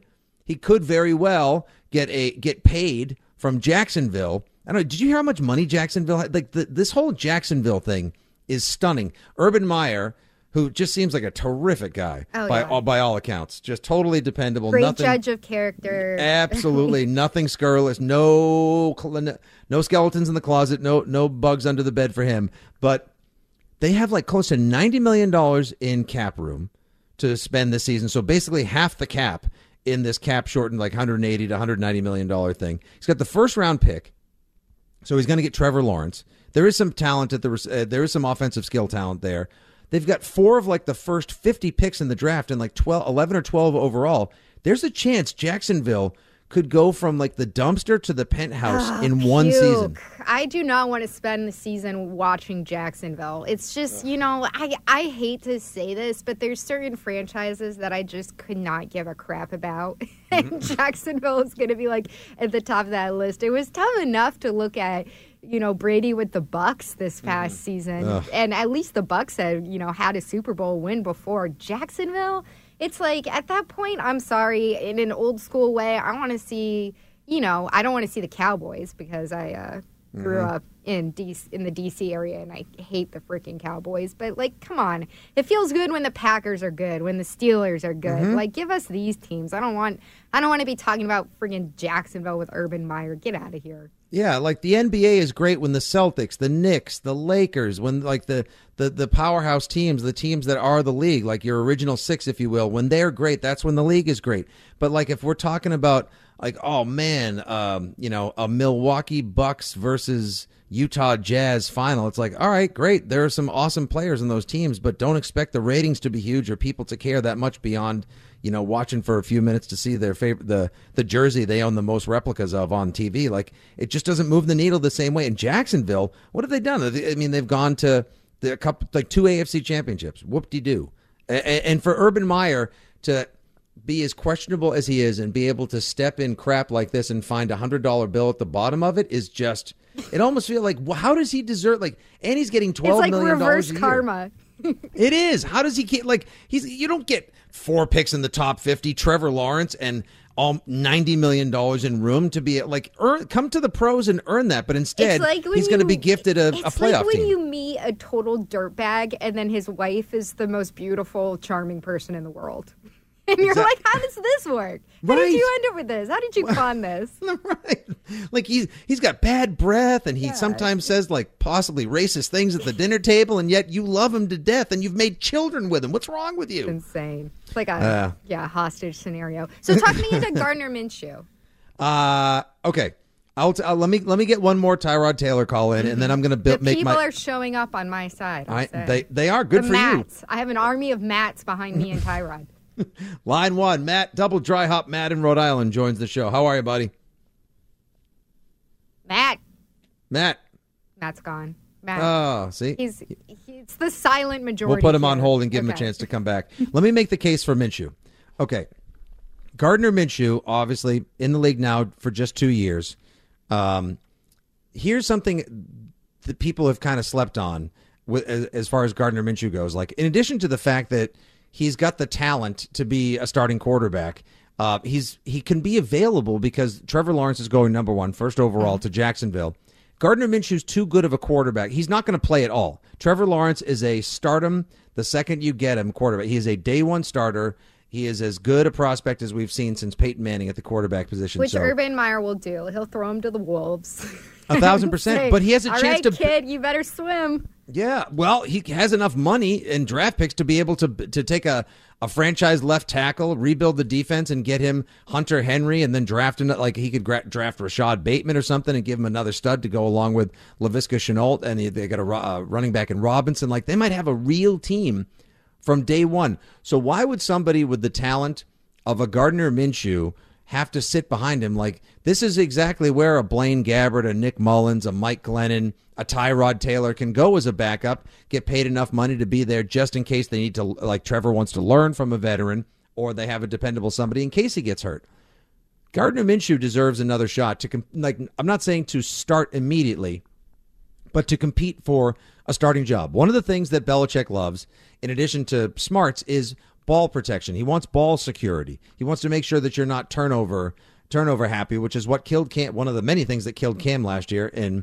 very well get paid from Jacksonville. I don't know. Did you hear how much money Jacksonville had? Like this whole Jacksonville thing is stunning. Urban Meyer, who just seems like a terrific guy by all accounts, just totally dependable. Great judge of character. Absolutely, nothing scurrilous. No skeletons in the closet. No bugs under the bed for him. But they have like close to $90 million in cap room to spend this season. So basically half the cap in this cap shortened like $180 to $190 million thing. He's got the first round pick, so he's going to get Trevor Lawrence. There is some talent there is some offensive skill talent there. They've got 4 of like the first 50 picks in the draft and like 11 or 12 overall. There's a chance Jacksonville could go from like the dumpster to the penthouse in one season. I do not want to spend the season watching Jacksonville. It's just, I hate to say this, but there's certain franchises that I just could not give a crap about. And Jacksonville is going to be like at the top of that list. It was tough enough to look at Brady with the Bucs this past season. And at least the Bucs had a Super Bowl win before. Jacksonville, it's like at that point, I'm sorry, in an old school way, I want to see, I don't want to see the Cowboys because I grew up in the DC area and I hate the freaking Cowboys. But like, come on. It feels good when the Packers are good, when the Steelers are good. Like, give us these teams. I don't want to be talking about freaking Jacksonville with Urban Meyer. Get out of here. Yeah, like the NBA is great when the Celtics, the Knicks, the Lakers, when like the powerhouse teams, the teams that are the league, like your original 6, if you will, when they're great, that's when the league is great. But like if we're talking about like, oh man, a Milwaukee Bucks versus Utah Jazz final, it's like, all right, great. There are some awesome players in those teams, but don't expect the ratings to be huge or people to care that much beyond watching for a few minutes to see their favorite, the jersey they own the most replicas of on TV. Like, it just doesn't move the needle the same way. In Jacksonville, what have they done? I mean, they've gone to a couple, like 2 AFC championships. Whoop-de-doo. And for Urban Meyer to be as questionable as he is and be able to step in crap like this and find $100 bill at the bottom of it is just, it almost feels like, well, how does he deserve, like, and he's getting $12 million a year. It's like reverse karma. It is. How does he get, like, you don't get 4 picks in the top 50, Trevor Lawrence, and all $90 million in room to be like, come to the pros and earn that. But instead, he's going to be gifted a playoff team. It's like when you meet a total dirtbag and then his wife is the most beautiful, charming person in the world. And you're like, how does this work? How did you end up with this? How did you con this? Right. Like he's got bad breath and he sometimes says like possibly racist things at the dinner table, and yet you love him to death and you've made children with him. What's wrong with you? It's insane. It's like a hostage scenario. So talk me into Gardner Minshew. Okay. Let me get one more Tyrod Taylor call in, and then I'm going to make people are showing up on my side. They are good for Matts. you. I have an army of Matts behind me and Tyrod. Line 1, Matt, double dry hop Matt in Rhode Island joins the show. How are you, buddy? Matt's gone. Matt. Oh, see? It's the silent majority. We'll put him on hold and give him a chance to come back. Let me make the case for Minshew. Okay. Gardner Minshew, obviously, in the league now for just 2 years. Here's something that people have kind of slept on as far as Gardner Minshew goes. Like, in addition to the fact that he's got the talent to be a starting quarterback, he can be available because Trevor Lawrence is going number 1, first overall to Jacksonville. Gardner Minshew's too good of a quarterback. He's not going to play at all. Trevor Lawrence is a stardom the second you get him quarterback. He is a day 1 starter. He is as good a prospect as we've seen since Peyton Manning at the quarterback position. Which Urban Meyer will do. He'll throw him to the wolves. 1,000%. But he has a chance to. All right, kid, you better swim. Yeah, well, he has enough money and draft picks to be able to take a franchise left tackle, rebuild the defense, and get him Hunter Henry, and then draft him like he could draft Rashad Bateman or something and give him another stud to go along with Laviska Shenault, and they got a running back in Robinson. Like, they might have a real team from day 1. So why would somebody with the talent of a Gardner Minshew have to sit behind him? Like, this is exactly where a Blaine Gabbert, a Nick Mullins, a Mike Glennon, a Tyrod Taylor can go as a backup, get paid enough money to be there just in case they need to, like Trevor wants to learn from a veteran, or they have a dependable somebody in case he gets hurt. Gardner Minshew deserves another shot to, I'm not saying to start immediately, but to compete for a starting job. One of the things that Belichick loves, in addition to smarts, is ball protection. He wants ball security. He wants to make sure that you're not turnover happy, which is what killed Cam. One of the many things that killed Cam last year in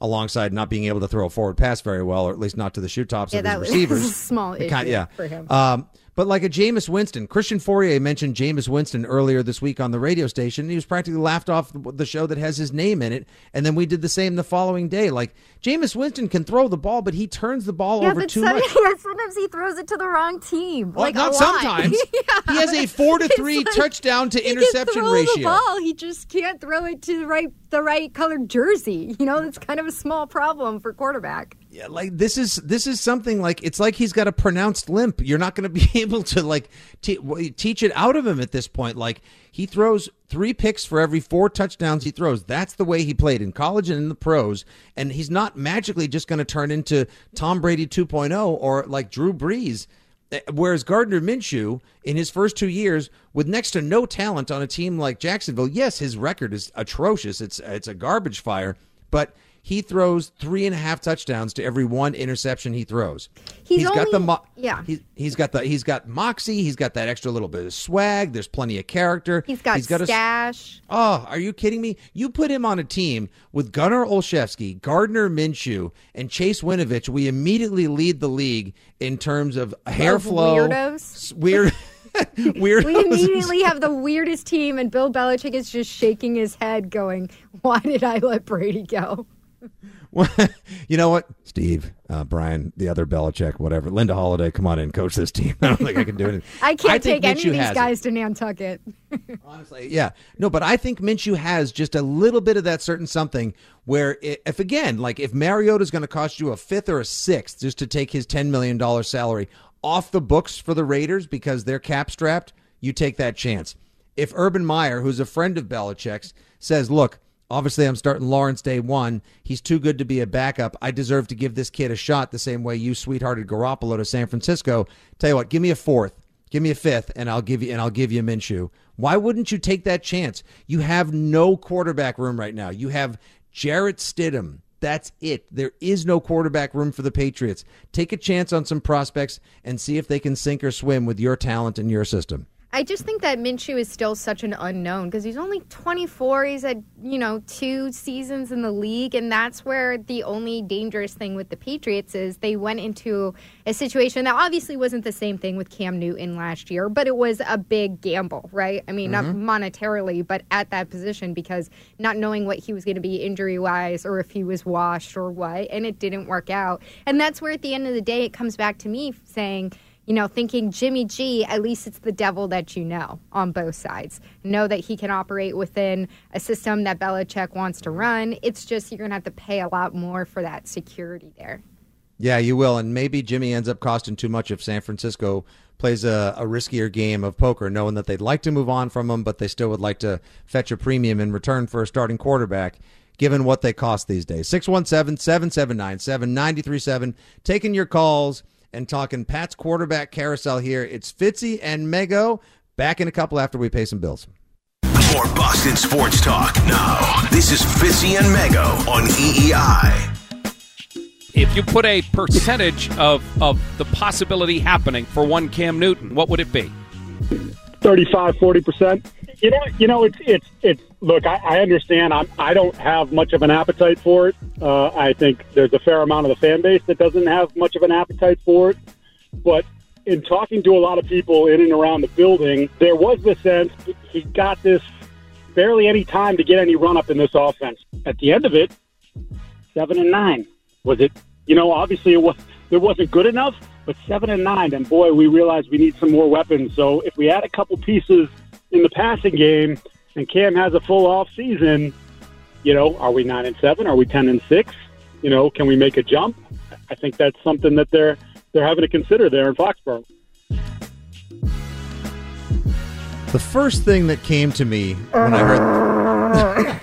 alongside not being able to throw a forward pass very well, or at least not to the shoe tops of his receivers. Was a small issue for him. But like a Jameis Winston, Christian Fourier mentioned Jameis Winston earlier this week on the radio station. He was practically laughed off the show that has his name in it. And then we did the same the following day. Like, Jameis Winston can throw the ball, but he turns the ball over too much. Yeah, sometimes he throws it to the wrong team. Well, not sometimes. He has a 4-3 touchdown to interception ratio. He can throw the ball. He just can't throw it to the right colored jersey. That's kind of a small problem for quarterback. Yeah, like this is something like it's like he's got a pronounced limp. You're not going to be able to like teach it out of him at this point. Like, he throws 3 picks for every 4 touchdowns he throws. That's the way he played in college and in the pros. And he's not magically just going to turn into Tom Brady 2.0 or like Drew Brees. Whereas Gardner Minshew, in his first 2 years, with next to no talent on a team like Jacksonville, yes, his record is atrocious. It's a garbage fire, but he throws 3.5 touchdowns to every 1 interception he throws. He's got moxie. He's got that extra little bit of swag. There's plenty of character. He's got stash. Are you kidding me? You put him on a team with Gunnar Olszewski, Gardner Minshew, and Chase Winovich. We immediately lead the league in terms of hair flow. Weirdos. Weirdos. We immediately have the weirdest team, and Bill Belichick is just shaking his head going, why did I let Brady go? Well, you know what, Steve, Brian, the other Belichick, whatever, Linda Holiday, come on in, coach this team. I don't think I can do it. I can't take any of these guys to Nantucket. Honestly, yeah. No, but I think Minshew has just a little bit of that certain something where if Mariota's going to cost you a 5th or a 6th just to take his $10 million salary off the books for the Raiders because they're cap strapped, you take that chance. If Urban Meyer, who's a friend of Belichick's, says, look, obviously I'm starting Lawrence day 1. He's too good to be a backup. I deserve to give this kid a shot the same way you sweethearted Garoppolo to San Francisco. Tell you what, give me a 4th, give me a 5th, and I'll give you Minshew. Why wouldn't you take that chance? You have no quarterback room right now. You have Jarrett Stidham. That's it. There is no quarterback room for the Patriots. Take a chance on some prospects and see if they can sink or swim with your talent and your system. I just think that Minshew is still such an unknown because he's only 24. He's had, 2 seasons in the league, and that's where the only dangerous thing with the Patriots is they went into a situation that obviously wasn't the same thing with Cam Newton last year, but it was a big gamble, right? I mean, not monetarily, but at that position because not knowing what he was going to be injury-wise or if he was washed or what, and it didn't work out. And that's where at the end of the day it comes back to me saying, thinking Jimmy G, at least it's the devil that you know on both sides. Know that he can operate within a system that Belichick wants to run. It's just you're going to have to pay a lot more for that security there. Yeah, you will. And maybe Jimmy ends up costing too much if San Francisco plays a riskier game of poker, knowing that they'd like to move on from him, but they still would like to fetch a premium in return for a starting quarterback, given what they cost these days. 617-779-7937. Taking your calls and talking Pat's quarterback carousel here. It's Fitzy and Mego. Back in a couple after we pay some bills. More Boston sports talk now. This is Fitzy and Mego on EEI. If you put a percentage of the possibility happening for one Cam Newton, what would it be? 35-40%. It's look, I understand. I don't have much of an appetite for it. I think there's a fair amount of the fan base that doesn't have much of an appetite for it. But in talking to a lot of people in and around the building, there was the sense he got this barely any time to get any run-up in this offense. At the end of it, 7-9. Was it, obviously it wasn't good enough, but 7-9. And, boy, we realized we need some more weapons. So if we add a couple pieces in the passing game and Cam has a full off season, are we 9-7? Are we 10-6? Can we make a jump? I think that's something that they're having to consider there in Foxborough. The first thing that came to me when I heard...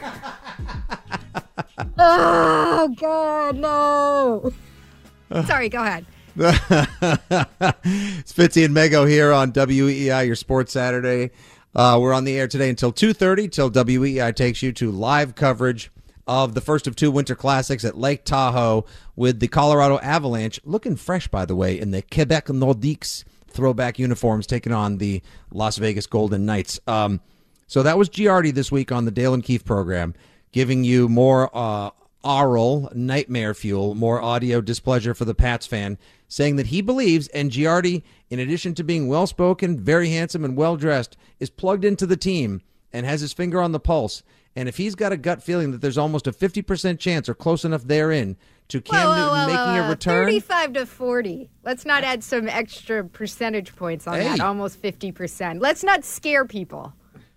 Oh, God, no. Sorry, go ahead. It's Fitzy and Mego here on WEEI, your Sports Saturday. We're on the air today until 2:30, till WEEI takes you to live coverage of the first of 2 Winter Classics at Lake Tahoe with the Colorado Avalanche, looking fresh, by the way, in the Quebec Nordiques throwback uniforms, taking on the Las Vegas Golden Knights. So that was Giardi this week on the Dale and Keefe program, giving you more Arl, Nightmare Fuel, more audio displeasure for the Pats fan, saying that he believes, and Giardi, in addition to being well-spoken, very handsome, and well-dressed, is plugged into the team and has his finger on the pulse. And if he's got a gut feeling that there's almost a 50% chance or close enough therein to Cam Newton making a return. 35 to 40. Let's not add some extra percentage points on that. Almost 50%. Let's not scare people.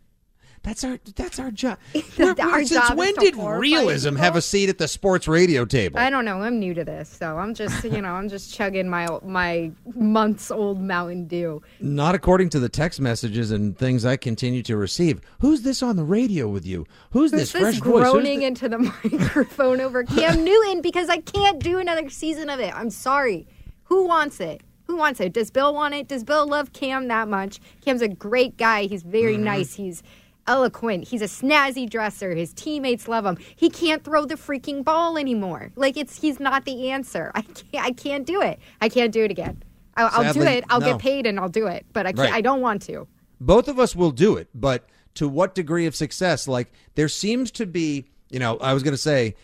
That's our job. Our Since job when is to did horrify realism people? have a seat at the sports radio table? I don't know. I'm new to this, so I'm just, I'm just chugging my months-old Mountain Dew. Not according to the text messages and things I continue to receive. Who's this on the radio with you? Who's this fresh voice? Groaning into the microphone over Cam Newton because I can't do another season of it. I'm sorry. Who wants it? Who wants it? Does Bill want it? Does Bill love Cam that much? Cam's a great guy. He's very nice. He's eloquent. He's a snazzy dresser. His teammates love him. He can't throw the freaking ball anymore. He's not the answer. I can't do it. I can't do it again. I'll do it. I'll get paid and I'll do it. But I can't. Right. I don't want to. Both of us will do it. But to what degree of success? There seems to be, I was going to say,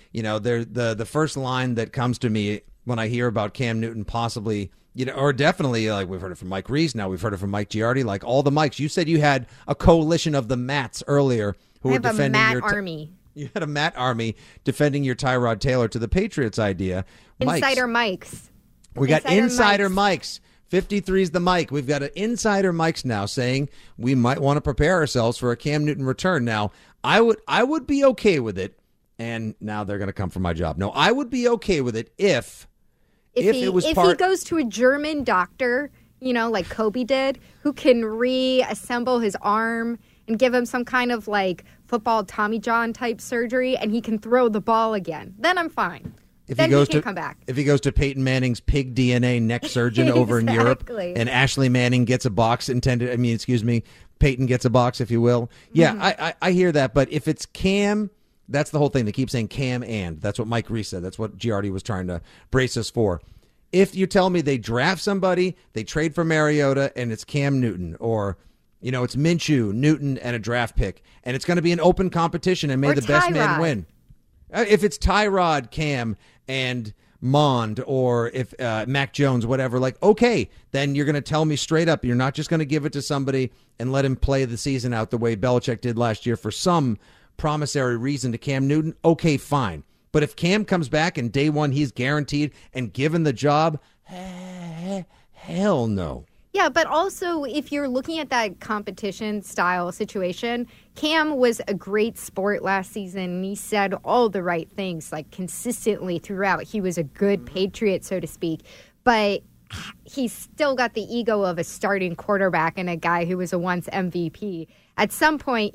the first line that comes to me when I hear about Cam Newton possibly, or definitely, we've heard it from Mike Reese, now we've heard it from Mike Giardi, all the Mikes. You said you had a coalition of the Matts earlier who were defending Matt army. You had a Matt army defending your Tyrod Taylor to the Patriots idea. Insider Mikes. We got Insider Mikes. 53's the Mike. We've got an Insider Mikes now saying we might want to prepare ourselves for a Cam Newton return. Now, I would be okay with it, and now they're going to come for my job. No, I would be okay with it if he goes to a German doctor, like Kobe did, who can reassemble his arm and give him some kind of football Tommy John type surgery, and he can throw the ball again. Then I'm fine. Then he can come back. If he goes to Peyton Manning's pig DNA neck surgeon over in Europe, and Ashley Manning gets a box Peyton gets a box, if you will. Yeah, I hear that. But if it's Cam, that's the whole thing. They keep saying Cam and. That's what Mike Reese said. That's what Giardi was trying to brace us for. If you tell me they draft somebody, they trade for Mariota, and it's Cam Newton, or it's Minshew, Newton, and a draft pick, and it's going to be an open competition, and may the best man win. If it's Tyrod, Cam, and Mond, or if Mac Jones, whatever, okay, then you're going to tell me straight up, you're not just going to give it to somebody and let him play the season out the way Belichick did last year for some promissory reason to Cam Newton. Okay, fine. But if Cam comes back and day one he's guaranteed and given the job, hell no. Yeah, but also if you're looking at that competition style situation, Cam was a great sport last season. And he said all the right things consistently throughout. He was a good Patriot, so to speak. But he's still got the ego of a starting quarterback and a guy who was a once MVP. At some point,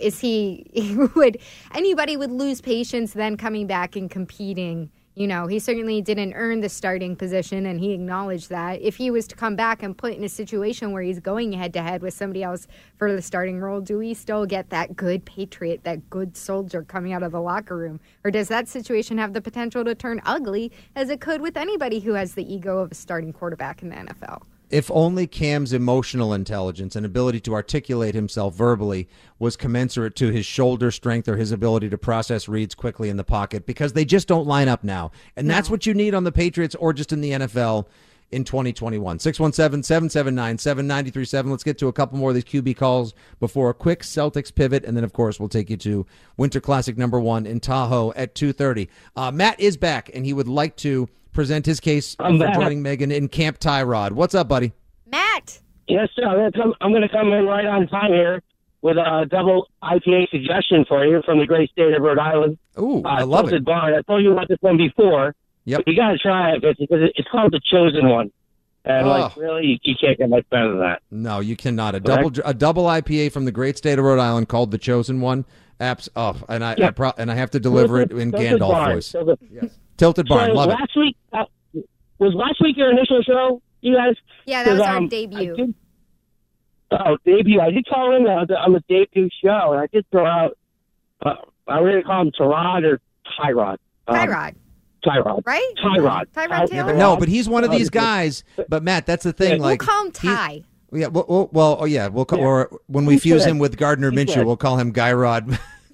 anybody would lose patience then coming back and competing. He certainly didn't earn the starting position, and he acknowledged that. If he was to come back and put in a situation where he's going head-to-head with somebody else for the starting role, do we still get that good Patriot, that good soldier coming out of the locker room? Or does that situation have the potential to turn ugly, as it could with anybody who has the ego of a starting quarterback in the NFL? If only Cam's emotional intelligence and ability to articulate himself verbally was commensurate to his shoulder strength or his ability to process reads quickly in the pocket, because they just don't line up now. And that's what you need on the Patriots or just in the NFL in 2021. 617-779-7937. Let's get to a couple more of these QB calls before a quick Celtics pivot. And then, of course, we'll take you to Winter Classic #1 in Tahoe at 2:30. Matt is back, and he would like to present his case for joining Megan in Camp Tyrod. What's up, buddy? Matt. Yes, sir. I'm going to come in right on time here with a double IPA suggestion for you from the great state of Rhode Island. Ooh, I love it. Barn. I told you about this one before. Yep. You got to try it because it's called the Chosen One. And really, you can't get much better than that. No, you cannot. A double IPA from the great state of Rhode Island called the Chosen One. And I have to deliver it in Gandalf voice. Tilted Barn, love it. Was last week your initial show, you guys? Yeah, that was our debut. Debut. I did call in on the debut show, and I did throw out, I really call him Tyrod or Tyrod. Tyrod. Right? Tyrod Taylor? No, but he's one of these guys. But, Matt, that's the thing. We'll call him Ty. We'll call, or when we fuse him with Gardner Minshew, we'll call him Guy Rod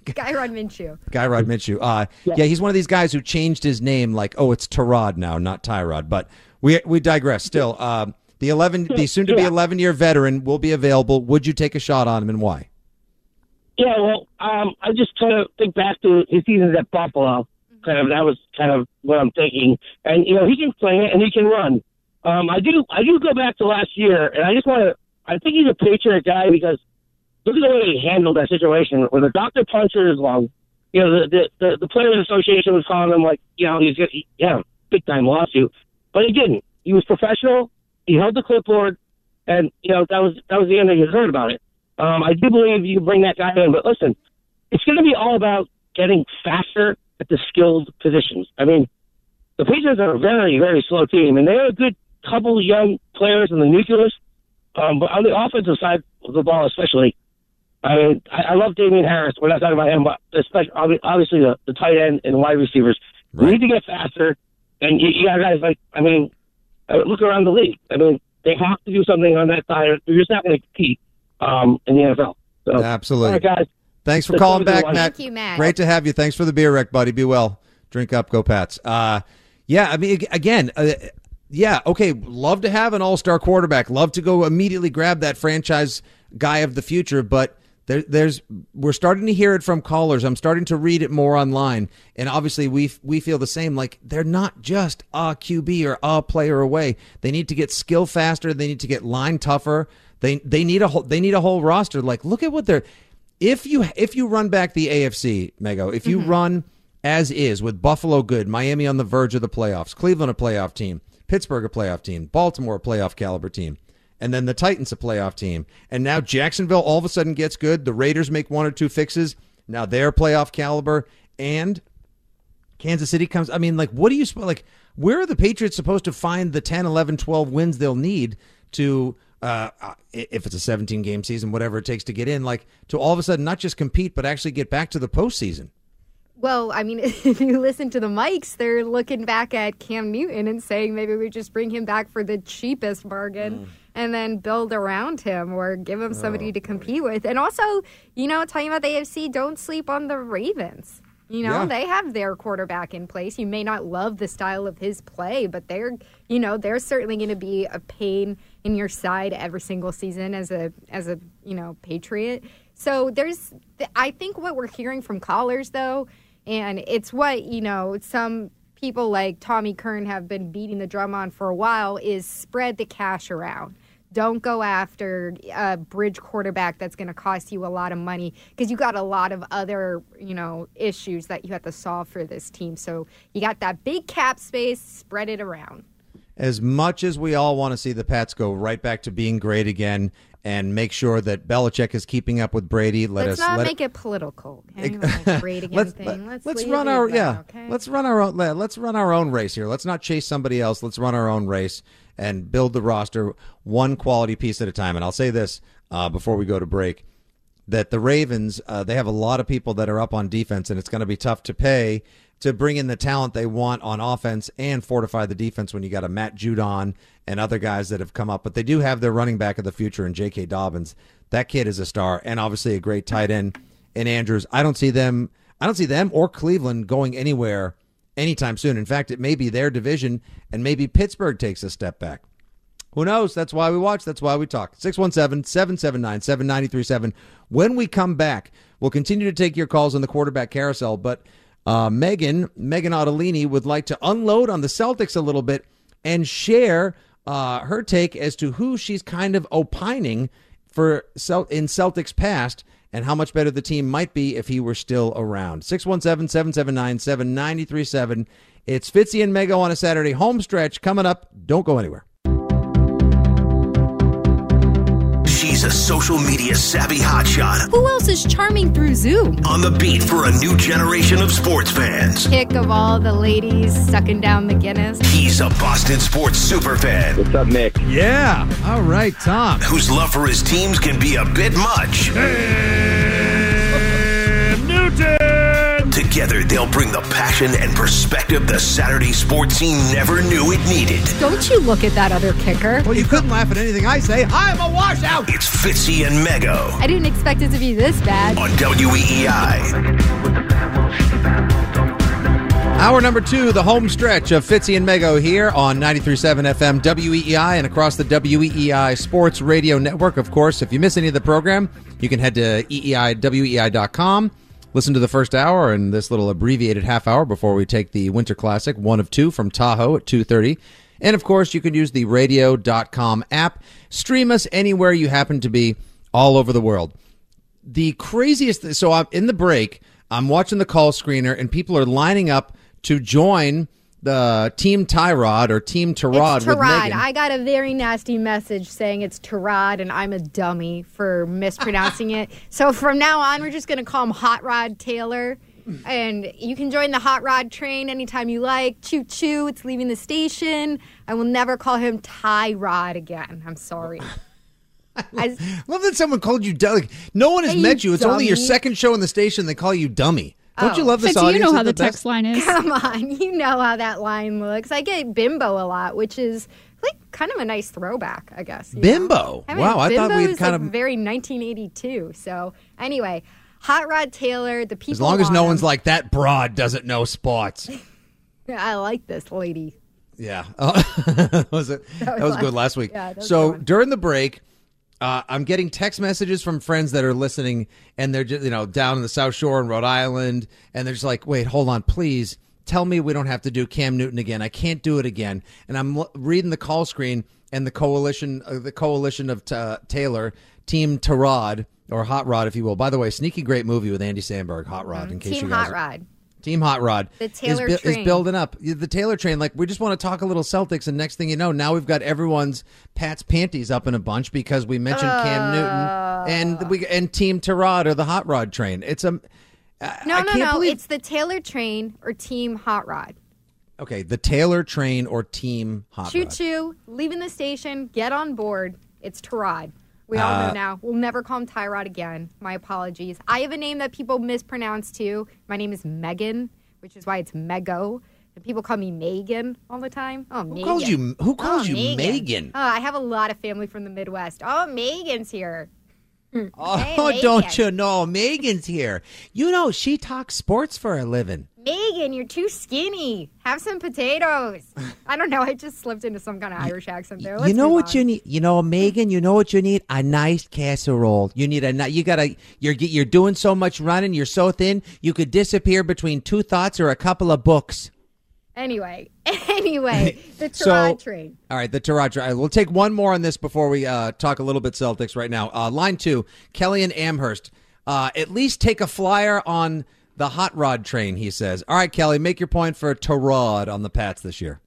Guy-Rod Minshew. Guy-Rod Minshew. Yeah, he's one of these guys who changed his name like, it's Tyrod now, not Tyrod. But we digress. Still, the soon-to-be 11-year veteran will be available. Would you take a shot on him, and why? Yeah, well, I just kind of think back to his seasons at Buffalo. That was kind of what I'm thinking. And, he can play it and he can run. I do go back to last year, and I think he's a Patriot guy because look at the way he handled that situation. When the doctor punctured his lung, the Players Association was calling him big time lawsuit. But he didn't. He was professional. He held the clipboard, and, that was the end that you heard about it. I do believe you can bring that guy in, but listen, it's going to be all about getting faster at the skilled positions. I mean, the Patriots are a very, very slow team, and they have a good couple of young players in the nucleus. But on the offensive side of the ball, especially, I mean, I love Damian Harris. We're not talking about him, but especially obviously the tight end and wide receivers. Right. We need to get faster, and you got guys like, I mean, look around the league. I mean, they have to do something on that side. They're just not going to compete in the NFL. So, absolutely. All right, guys. Thanks for calling back, Matt. Thank you, Matt. Great to have you. Thanks for the beer wreck, buddy. Be well. Drink up. Go Pats. I mean, again, okay, love to have an all-star quarterback. Love to go immediately grab that franchise guy of the future, but we're starting to hear it from callers. I'm starting to read it more online, and obviously we feel the same. Like, they're not just a QB or a player away. They need to get skill faster. They need to get line tougher. They need a whole roster. Like, look at what they're. If you run back the AFC, Mego, if you run as is with Buffalo good, Miami on the verge of the playoffs, Cleveland a playoff team, Pittsburgh a playoff team, Baltimore a playoff caliber team, and then the Titans a playoff team, and now Jacksonville all of a sudden gets good, the Raiders make one or two fixes, now they're playoff caliber, and Kansas City comes. I mean, like, what do you where are the Patriots supposed to find the 10, 11, 12 wins they'll need to if it's a 17-game season, whatever it takes to get in, like, to all of a sudden not just compete, but actually get back to the postseason? Well, I mean, if you listen to the mics, they're looking back at Cam Newton and saying maybe we just bring him back for the cheapest bargain and then build around him or give him somebody to compete with. And also, talking about the AFC, don't sleep on the Ravens. They have their quarterback in place. You may not love the style of his play, but they're certainly going to be a pain in your side every single season as a Patriot. So I think what we're hearing from callers, though, and it's what, some people like Tommy Kern have been beating the drum on for a while, is spread the cash around. Don't go after a bridge quarterback that's going to cost you a lot of money because you got a lot of other, issues that you have to solve for this team. So you got that big cap space, spread it around. As much as we all want to see the Pats go right back to being great again and make sure that Belichick is keeping up with Brady, let's not make it political. Okay? Great again thing. Let's run our Let's run our own race here. Let's not chase somebody else. Let's run our own race and build the roster one quality piece at a time. And I'll say this before we go to break, that the Ravens, they have a lot of people that are up on defense, and it's going to be tough to pay to bring in the talent they want on offense and fortify the defense when you got a Matt Judon and other guys that have come up. But they do have their running back of the future in J.K. Dobbins. That kid is a star, and obviously a great tight end in Andrews. I don't see them or Cleveland going anywhere anytime soon. In fact, it may be their division, and maybe Pittsburgh takes a step back. Who knows? That's why we watch. That's why we talk. 617-779-7937. When we come back, we'll continue to take your calls on the quarterback carousel, but Megan Ottolini would like to unload on the Celtics a little bit and share her take as to who she's kind of opining for in Celtics past and how much better the team might be if he were still around. 617-779-7937. It's Fitzy and Mego on a Saturday home stretch coming up. Don't go anywhere. She's a social media savvy hotshot. Who else is charming through Zoom? On the beat for a new generation of sports fans. Pick of all the ladies sucking down the Guinness. He's a Boston sports superfan. What's up, Nick? Yeah. All right, Tom. Whose love for his teams can be a bit much. Cam Newton! To Together, they'll bring the passion and perspective the Saturday sports scene never knew it needed. Don't you look at that other kicker. Well, you couldn't laugh at anything I say. I'm a washout. It's Fitzy and Mego I didn't expect it to be this bad. on WEEI. Hour number 2, the home stretch of Fitzy and Mego here on 93.7 FM WEEI and across the WEEI Sports Radio Network. Of course, if you miss any of the program, you can head to WEEI.com, listen to the first hour and this little abbreviated half hour before we take the Winter Classic, 1 of 2 from Tahoe at 2:30. And, of course, you can use the radio.com app. Stream us anywhere you happen to be all over the world. The craziest so I'm in the break, I'm watching the call screener, and people are lining up to join the Team Tyrod or Team Tyrod It's with Tyrod. Megan. I got a very nasty message saying it's Tyrod, and I'm a dummy for mispronouncing it. So from now on, we're just going to call him Hot Rod Taylor. And you can join the Hot Rod train anytime you like. Choo-choo, it's leaving the station. I will never call him Tyrod again. I'm sorry. I love that someone called you dummy. No one has Hey, met you. It's only your dummy. second show in the station. They call you dummy. Don't you love this Fitzy, audience? you know how They're the best. text line is. Come on, you know how that line looks. I get bimbo a lot, which is like kind of a nice throwback, I guess. you know? Bimbo? I mean, Wow, I thought bimbo we'd is kind like of... very 1982. So anyway, Hot Rod Taylor, the people. As long as want no him. one's like, that broad doesn't know sports. I like this lady. Yeah. Was it? That was good last week. Yeah, that was so a good one. during the break, I'm getting text messages from friends that are listening, and they're just, down in the South Shore in Rhode Island, and they're just like, wait, hold on, please. Tell me we don't have to do Cam Newton again. I can't do it again. And I'm reading the call screen, and the coalition of Taylor, Team Tyrod, or Hot Rod, if you will. By the way, sneaky great movie with Andy Samberg, Hot Rod, in case Team you guys... Hot Rod. Team Hot Rod The Taylor is train. building up. The Taylor train, like, we just want to talk a little Celtics, and next thing you know, now we've got everyone's Pat's panties up in a bunch because we mentioned Cam Newton and Team Tyrod or the Hot Rod train. It's a... No. It's the Taylor train or Team Hot Rod. Okay, the Taylor train or Team Hot Choo Rod. choo, leaving the station, get on board. It's Tyrod. We all know now. We'll never call him Tyrod again. My apologies. I have a name that people mispronounce too. My name is Megan, which is why it's Mego. And people call me Megan all the time. Oh, Megan. Who calls you Megan? Oh, I have a lot of family from the Midwest. Oh, Megan's here. Oh, Hey, Megan. don't you know? Megan's here. She talks sports for a living. Megan, you're too skinny. Have some potatoes. I don't know. I just slipped into some kind of Irish accent there. Let's move on. You need? Megan, you know what you need? A nice casserole. You need you're doing so much running, you're so thin, you could disappear between two thoughts or a couple of books. Anyway, the Tyrod train. All right, the Tyrod train. We'll take one more on this before we talk a little bit Celtics right now. Line 2, Kelly and Amherst. At least take a flyer on the Hot Rod train, he says. All right, Kelly, make your point for Tyrod on the Pats this year.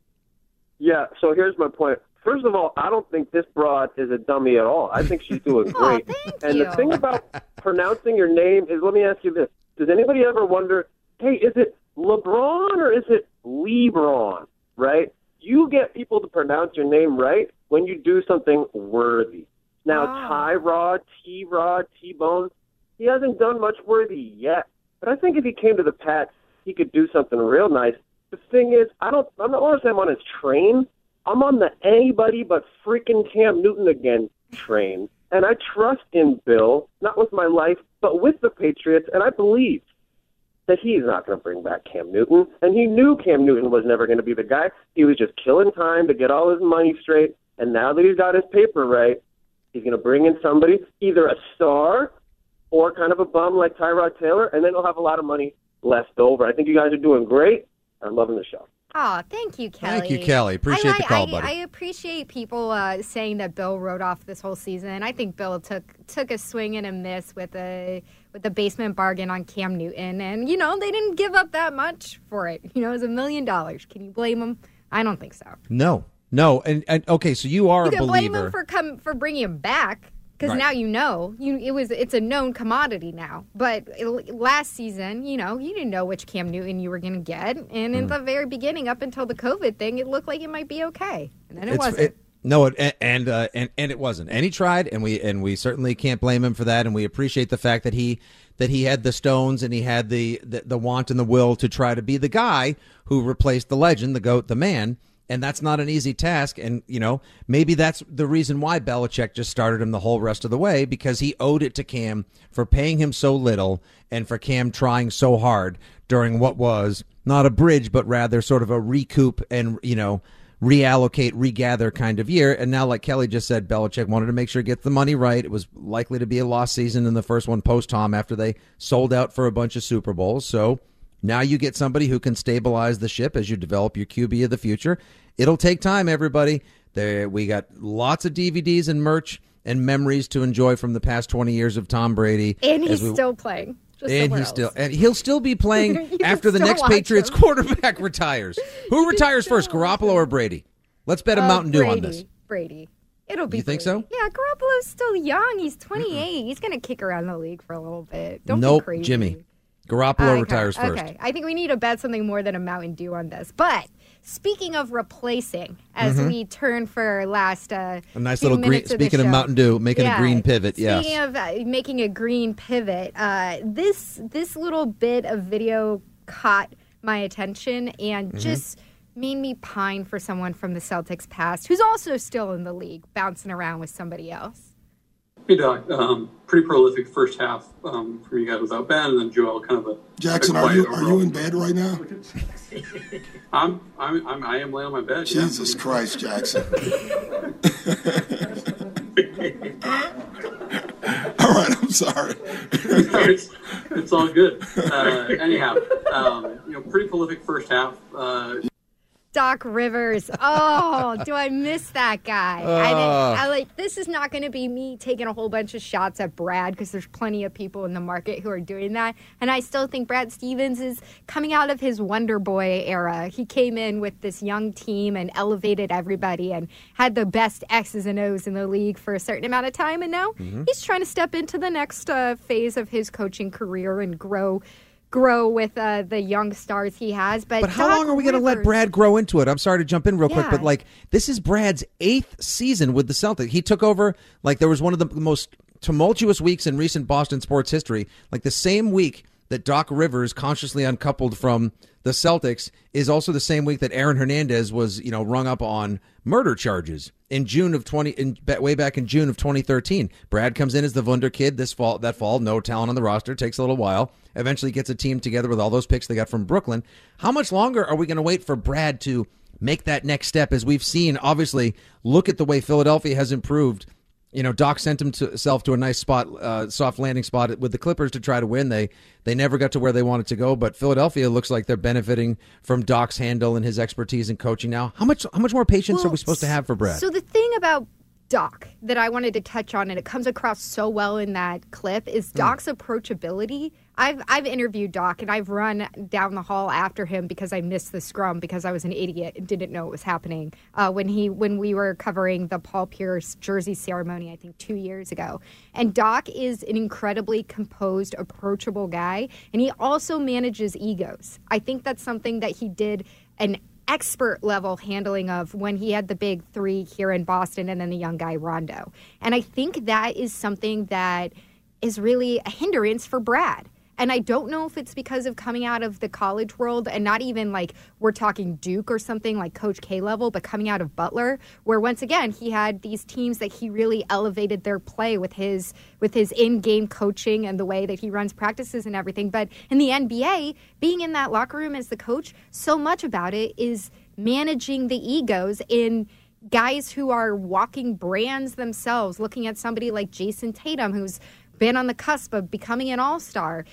Yeah, so here's my point. First of all, I don't think this broad is a dummy at all. I think she's doing great. Thank you. The thing about pronouncing your name is, let me ask you this. Does anybody ever wonder, hey, is it LeBron or is it LeBron, right? You get people to pronounce your name right when you do something worthy. Now, Tyrod, T-Rod, T-Bone, he hasn't done much worthy yet. But I think if he came to the Pats, he could do something real nice. The thing is, I'm not want to say I'm on his train. I'm on the anybody but freaking Cam Newton again train. And I trust in Bill, not with my life, but with the Patriots, and I believe that he's not going to bring back Cam Newton. And he knew Cam Newton was never going to be the guy. He was just killing time to get all his money straight. And now that he's got his paper right, he's going to bring in somebody, either a star or kind of a bum like Tyrod Taylor, and then he'll have a lot of money left over. I think you guys are doing great. I'm loving the show. Oh, thank you, Kelly. Thank you, Kelly. Appreciate the call, buddy. I appreciate people saying that Bill wrote off this whole season. I think Bill took a swing and a miss with the basement bargain on Cam Newton, and they didn't give up that much for it. It was $1 million. Can you blame him? I don't think so. No, and okay, so you are a believer. You can blame him for bringing him back. Because now it's a known commodity now. But last season, you didn't know which Cam Newton you were going to get. And in the very beginning, up until the COVID thing, it looked like it might be okay. And then it wasn't. No, and it wasn't. And he tried, and we certainly can't blame him for that. And we appreciate the fact that he had the stones and he had the want and the will to try to be the guy who replaced the legend, the GOAT, the man. And that's not an easy task. And, maybe that's the reason why Belichick just started him the whole rest of the way, because he owed it to Cam for paying him so little and for Cam trying so hard during what was not a bridge, but rather sort of a recoup and, reallocate, regather kind of year. And now, like Kelly just said, Belichick wanted to make sure he gets the money right. It was likely to be a lost season in the first one post-Tom after they sold out for a bunch of Super Bowls. So now you get somebody who can stabilize the ship as you develop your QB of the future. It'll take time, everybody. We got lots of DVDs and merch and memories to enjoy from the past 20 years of Tom Brady. And he's still playing. And he'll still be playing after the next Patriots quarterback retires. Who retires first, Garoppolo or Brady? Let's bet a Mountain Dew on this. Brady. It'll be. You think so? Yeah, Garoppolo's still young. He's 28. He's going to kick around the league for a little bit. Don't be crazy. Jimmy. Garoppolo retires first. Okay, I think we need to bet something more than a Mountain Dew on this. But speaking of replacing, as we turn for last a nice little green. Speaking of Mountain Dew, making a green pivot. Yes. Speaking of making a green pivot, this little bit of video caught my attention and just made me pine for someone from the Celtics past who's also still in the league, bouncing around with somebody else. Hey, Doc. Pretty prolific first half for you guys without Ben, and then Joel kind of a Jackson. Are you in bed right now? I am laying on my bed. Jesus Christ, Jackson. All right, I'm sorry. It's all good. Anyhow, pretty prolific first half. Doc Rivers. Oh, do I miss that guy? This is not going to be me taking a whole bunch of shots at Brad, because there's plenty of people in the market who are doing that. And I still think Brad Stevens is coming out of his Wonder Boy era. He came in with this young team and elevated everybody and had the best X's and O's in the league for a certain amount of time. And now he's trying to step into the next phase of his coaching career and grow with the young stars he has. But how long are we going to let Brad grow into it? I'm sorry to jump in real quick, but this is Brad's 8th season with the Celtics. He took over, there was one of the most tumultuous weeks in recent Boston sports history. The same week that Doc Rivers consciously uncoupled from the Celtics is also the same week that Aaron Hernandez was, rung up on murder charges way back in June of 2013. Brad comes in as the Wunder Kid that fall, no talent on the roster, takes a little while, eventually gets a team together with all those picks they got from Brooklyn. How much longer are we going to wait for Brad to make that next step? As we've seen, obviously, look at the way Philadelphia has improved. Doc sent himself to a nice spot, soft landing spot with the Clippers to try to win. They never got to where they wanted to go, but Philadelphia looks like they're benefiting from Doc's handle and his expertise in coaching now. How much more patience are we supposed to have for Brad? So the thing about Doc that I wanted to touch on, and it comes across so well in that clip, is Doc's approachability. I've interviewed Doc, and I've run down the hall after him because I missed the scrum because I was an idiot and didn't know what was happening when we were covering the Paul Pierce jersey ceremony, I think 2 years ago. And Doc is an incredibly composed, approachable guy, and he also manages egos. I think that's something that he did an expert level handling of when he had the big three here in Boston and then the young guy Rondo. And I think that is something that is really a hindrance for Brad. And I don't know if it's because of coming out of the college world and not even we're talking Duke or something like Coach K level, but coming out of Butler, where once again he had these teams that he really elevated their play with his in-game coaching and the way that he runs practices and everything. But in the NBA, being in that locker room as the coach, so much about it is managing the egos in guys who are walking brands themselves, looking at somebody like Jason Tatum, who's been on the cusp of becoming an all-star.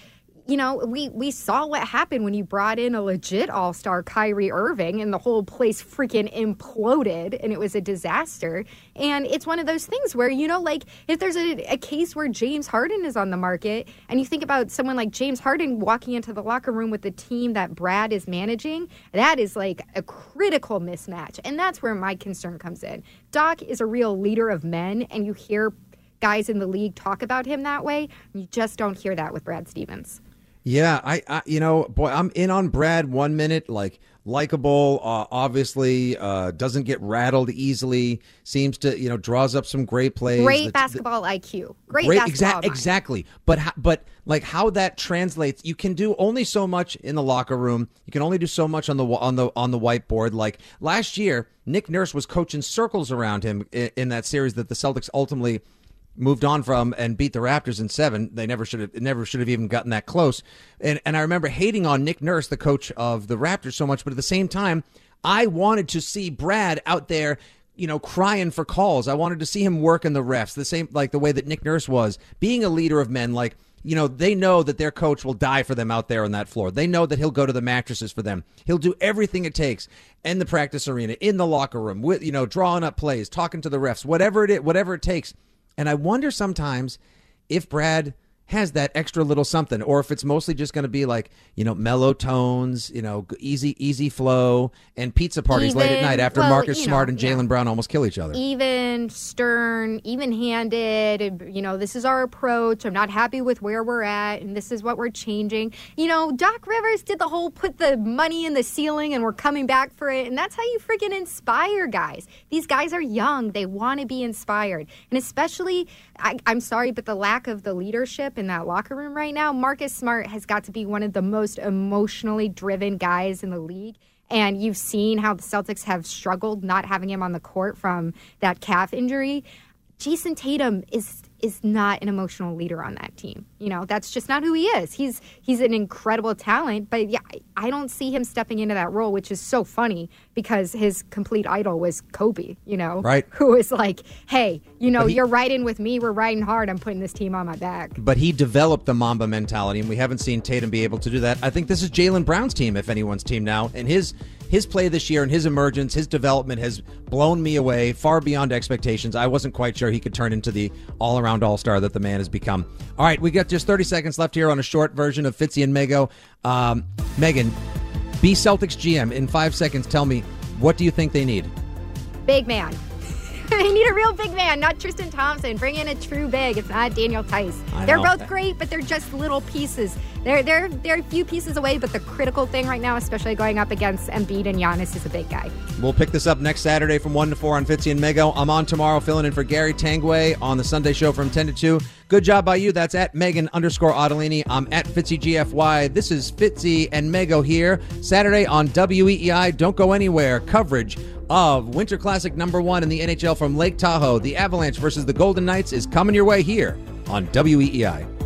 We saw what happened when you brought in a legit all-star, Kyrie Irving, and the whole place freaking imploded, and it was a disaster. And it's one of those things where, if there's a case where James Harden is on the market, and you think about someone like James Harden walking into the locker room with the team that Brad is managing, that is a critical mismatch. And that's where my concern comes in. Doc is a real leader of men, and you hear guys in the league talk about him that way. You just don't hear that with Brad Stevens. Yeah, I I'm in on Brad 1 minute, like likable, obviously, doesn't get rattled easily, seems to, draws up some great plays. Great basketball IQ. Great basketball mind. Exactly. But like how that translates, you can do only so much in the locker room. You can only do so much on the whiteboard. Like last year, Nick Nurse was coaching circles around him in that series that the Celtics ultimately moved on from and beat the Raptors in 7. They never should have even gotten that close. And I remember hating on Nick Nurse, the coach of the Raptors, so much. But at the same time, I wanted to see Brad out there, crying for calls. I wanted to see him work in the refs, the same like the way that Nick Nurse was, being a leader of men. Like, they know that their coach will die for them out there on that floor. They know that he'll go to the mattresses for them. He'll do everything it takes in the practice arena, in the locker room, with drawing up plays, talking to the refs, whatever it takes. And I wonder sometimes if Brad has that extra little something, or if it's mostly just going to be like, mellow tones, easy flow, and pizza parties late at night after Marcus Smart and Jaylen Brown almost kill each other. Even, stern, even-handed, this is our approach. I'm not happy with where we're at, and this is what we're changing. Doc Rivers did the whole put the money in the ceiling and we're coming back for it, and that's how you freaking inspire guys. These guys are young. They want to be inspired. And especially, I'm sorry, but the lack of the leadership in that locker room right now, Marcus Smart has got to be one of the most emotionally driven guys in the league. And you've seen how the Celtics have struggled not having him on the court from that calf injury. Jason Tatum is not an emotional leader on that team. That's just not who he is. He's an incredible talent, but yeah, I don't see him stepping into that role, which is so funny because his complete idol was Kobe, right? Who was like, hey, you're riding with me. We're riding hard. I'm putting this team on my back. But he developed the Mamba mentality, and we haven't seen Tatum be able to do that. I think this is Jaylen Brown's team, if anyone's team now, and his play this year and his emergence, his development has blown me away far beyond expectations. I wasn't quite sure he could turn into the all-around all-star that the man has become. All right, we got just 30 seconds left here on a short version of Fitzy and Mego. Megan, be Celtics GM. In 5 seconds, tell me, what do you think they need? Big man. They need a real big man, not Tristan Thompson. Bring in a true big. It's not Daniel Tice. They're both great, but they're just little pieces. They're a few pieces away, but the critical thing right now, especially going up against Embiid and Giannis, is a big guy. We'll pick this up next Saturday from 1 to 4 on Fitzy and Mego. I'm on tomorrow filling in for Gary Tangway on the Sunday show from 10 to 2. Good job by you. That's at Megan_Ottolini. I'm at FitzyGFY. This is Fitzy and Mego here. Saturday on WEEI. Don't go anywhere. Coverage of Winter Classic #1 in the NHL from Lake Tahoe. The Avalanche versus the Golden Knights is coming your way here on WEEI.